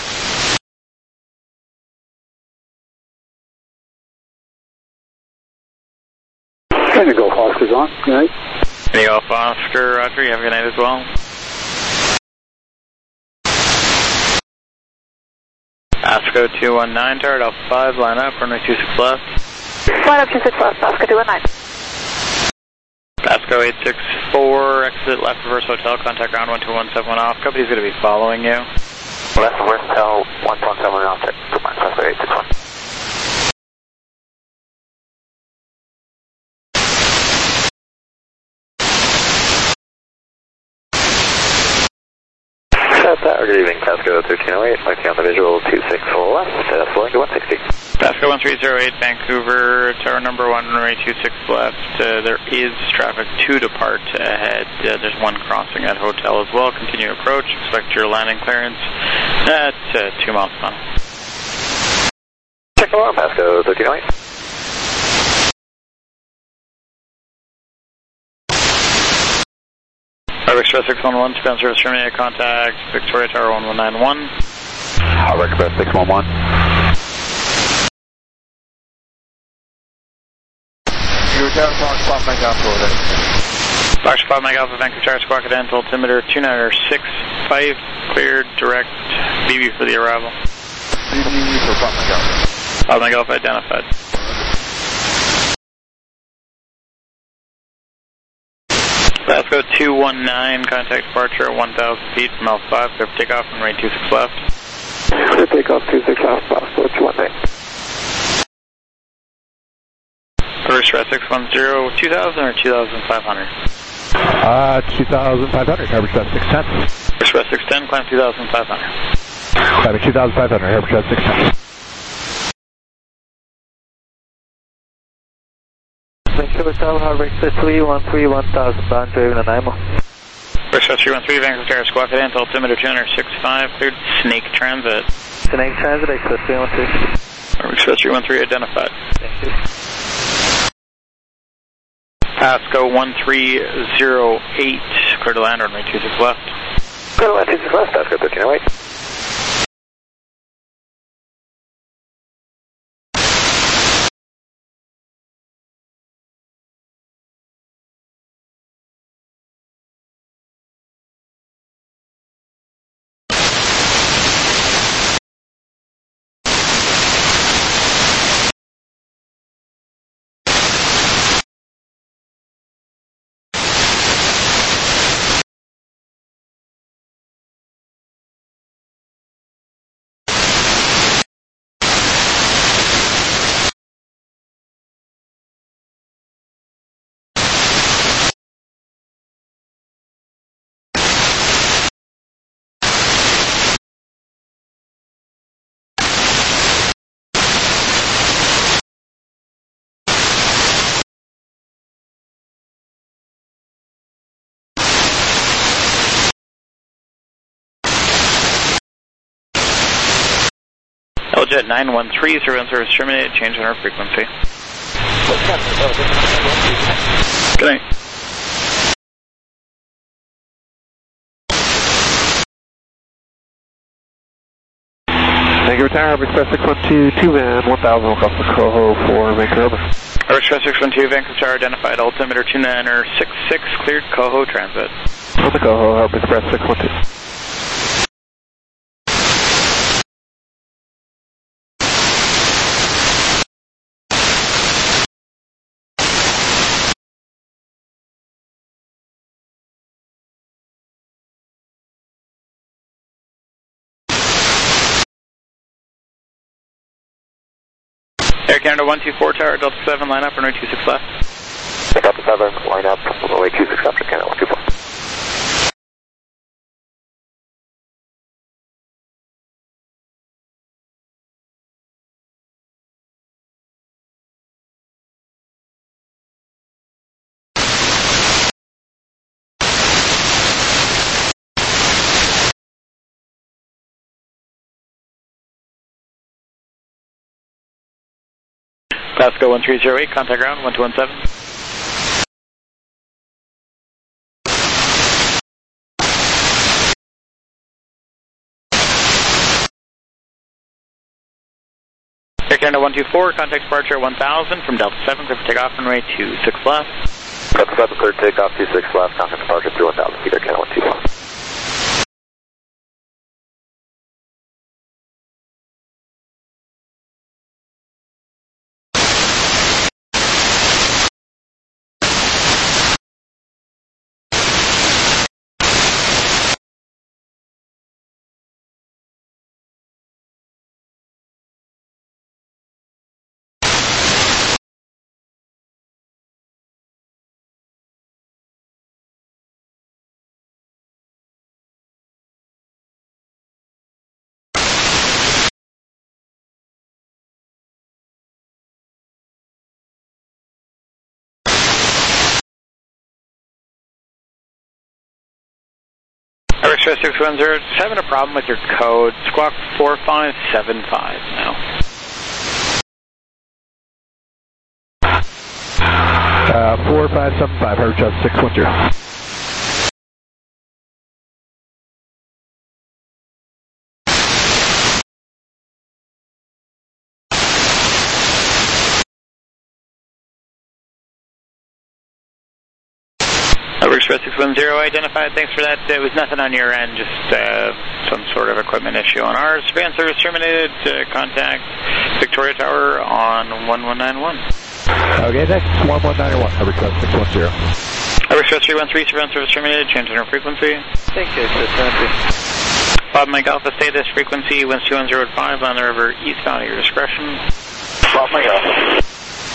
And the Gulf Oscar's on, good night. Any Gulf Oscar, Roger, you have a good night as well. Pasco 219, tower at Alpha 5, line up, runway 26 left. Line up 26 left, Pasco 219. Pasco 864, exit left reverse hotel, contact ground 12171 off. Company's going to be following you. Left reverse hotel 12171 off, check 2 miles, Pasco 861. Good evening, Pasco 1308, mighty on the visual 264 left, flowing to 160. Pasco 1308, Vancouver, tower number 1, runway 26 left. There is traffic to depart ahead. There's one crossing at hotel as well. Continue approach. Expect your landing clearance at 2 miles per hour. Check the alarm, Pasco 1308. Express 611, to service terminated, contact Victoria Tower 1191. Express 611. Fox 5 Mike Alpha, Fox 5 Mike Alpha, Vancouver Tower, Squawk Cadence, altimeter 2965, cleared, direct, BB for the arrival. BB for 5 Mike Alpha. 5 Mike Alpha identified. Pasco 219, contact departure at 1,000 feet from Alpha 5, clear for takeoff and runway 26 left. Clear takeoff 26 left, Pasco 219. Express 610, 2,000 or 2,500? 2,500, Harbor Express 610. Express 610, climb 2,500. Climb 2,500, Harbor Express 610. Vancouver Tower, Harbor Express 313, 1,000, bound driving Nanaimo. Express 313, Vancouver Tower, Squawk Cadence, altimeter 265, cleared Snake Transit. Snake Transit, Express 313. Express 313 identified. Thank you. Pasco 1308, clear to land, runway 26 left. Clear to land 26 left, Pasco 1308. LJet 913, surveillance service terminated, change in our frequency. Good night. Vancouver Tower, Harbor Express 612, 2-man, 1,000 across the Coho for Vancouver. Harbor Express 612, Vancouver Tower, identified, altimeter 2966, cleared Coho transit. On the Coho, Harbor Express 612. Air Canada 124 Tower, Delta 7, line up, runway 26 left. Delta 7, line up, runway 26 left, Air Canada 124. Glasgow 1308, contact ground 1217. Air Canada 124, contact departure 1000 from Delta 7, clear for takeoff runway 26 left. Delta 7, clear takeoff 26 left, contact departure through 1000 feet, Air Canada 124. Express 610, just having a problem with your code. Squawk 4575 now. 4575, Hercules 610. Express 610 identified, thanks for that. It was nothing on your end, just some sort of equipment issue on ours. Surveillance service terminated. Contact Victoria Tower on 1191. Okay, next 1191, Express 610. Express 313, surveillance service terminated. Change in our frequency. Thank you, sir. Bob Mike Alpha, status frequency winds 2105 on the river eastbound at your discretion. Bob Mike Alpha.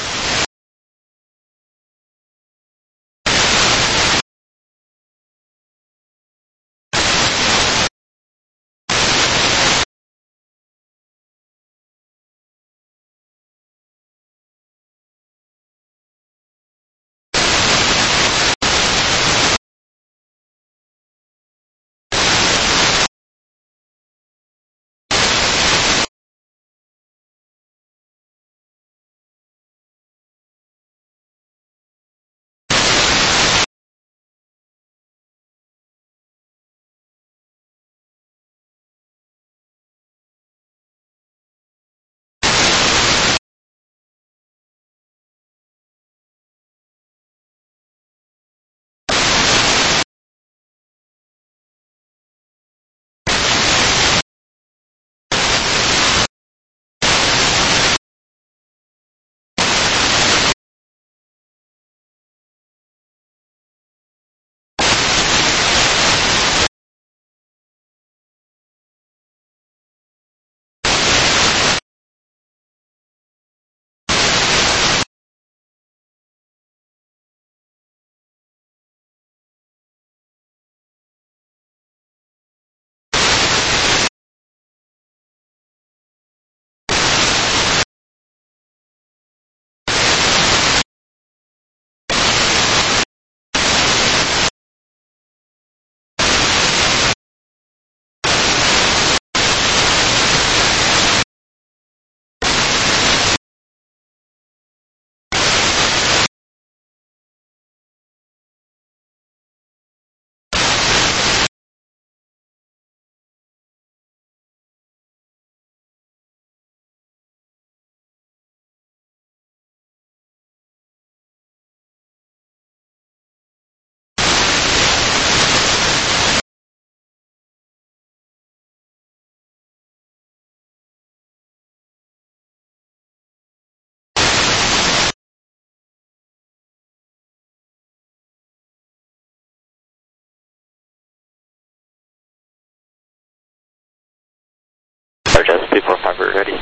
Jazz 345, we're ready.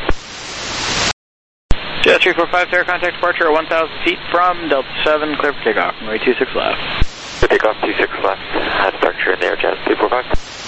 Jazz 345, air contact departure at 1,000 feet from Delta 7, clear for takeoff, runway 26 left. Takeoff 26 left, departure in the air, Jazz 345.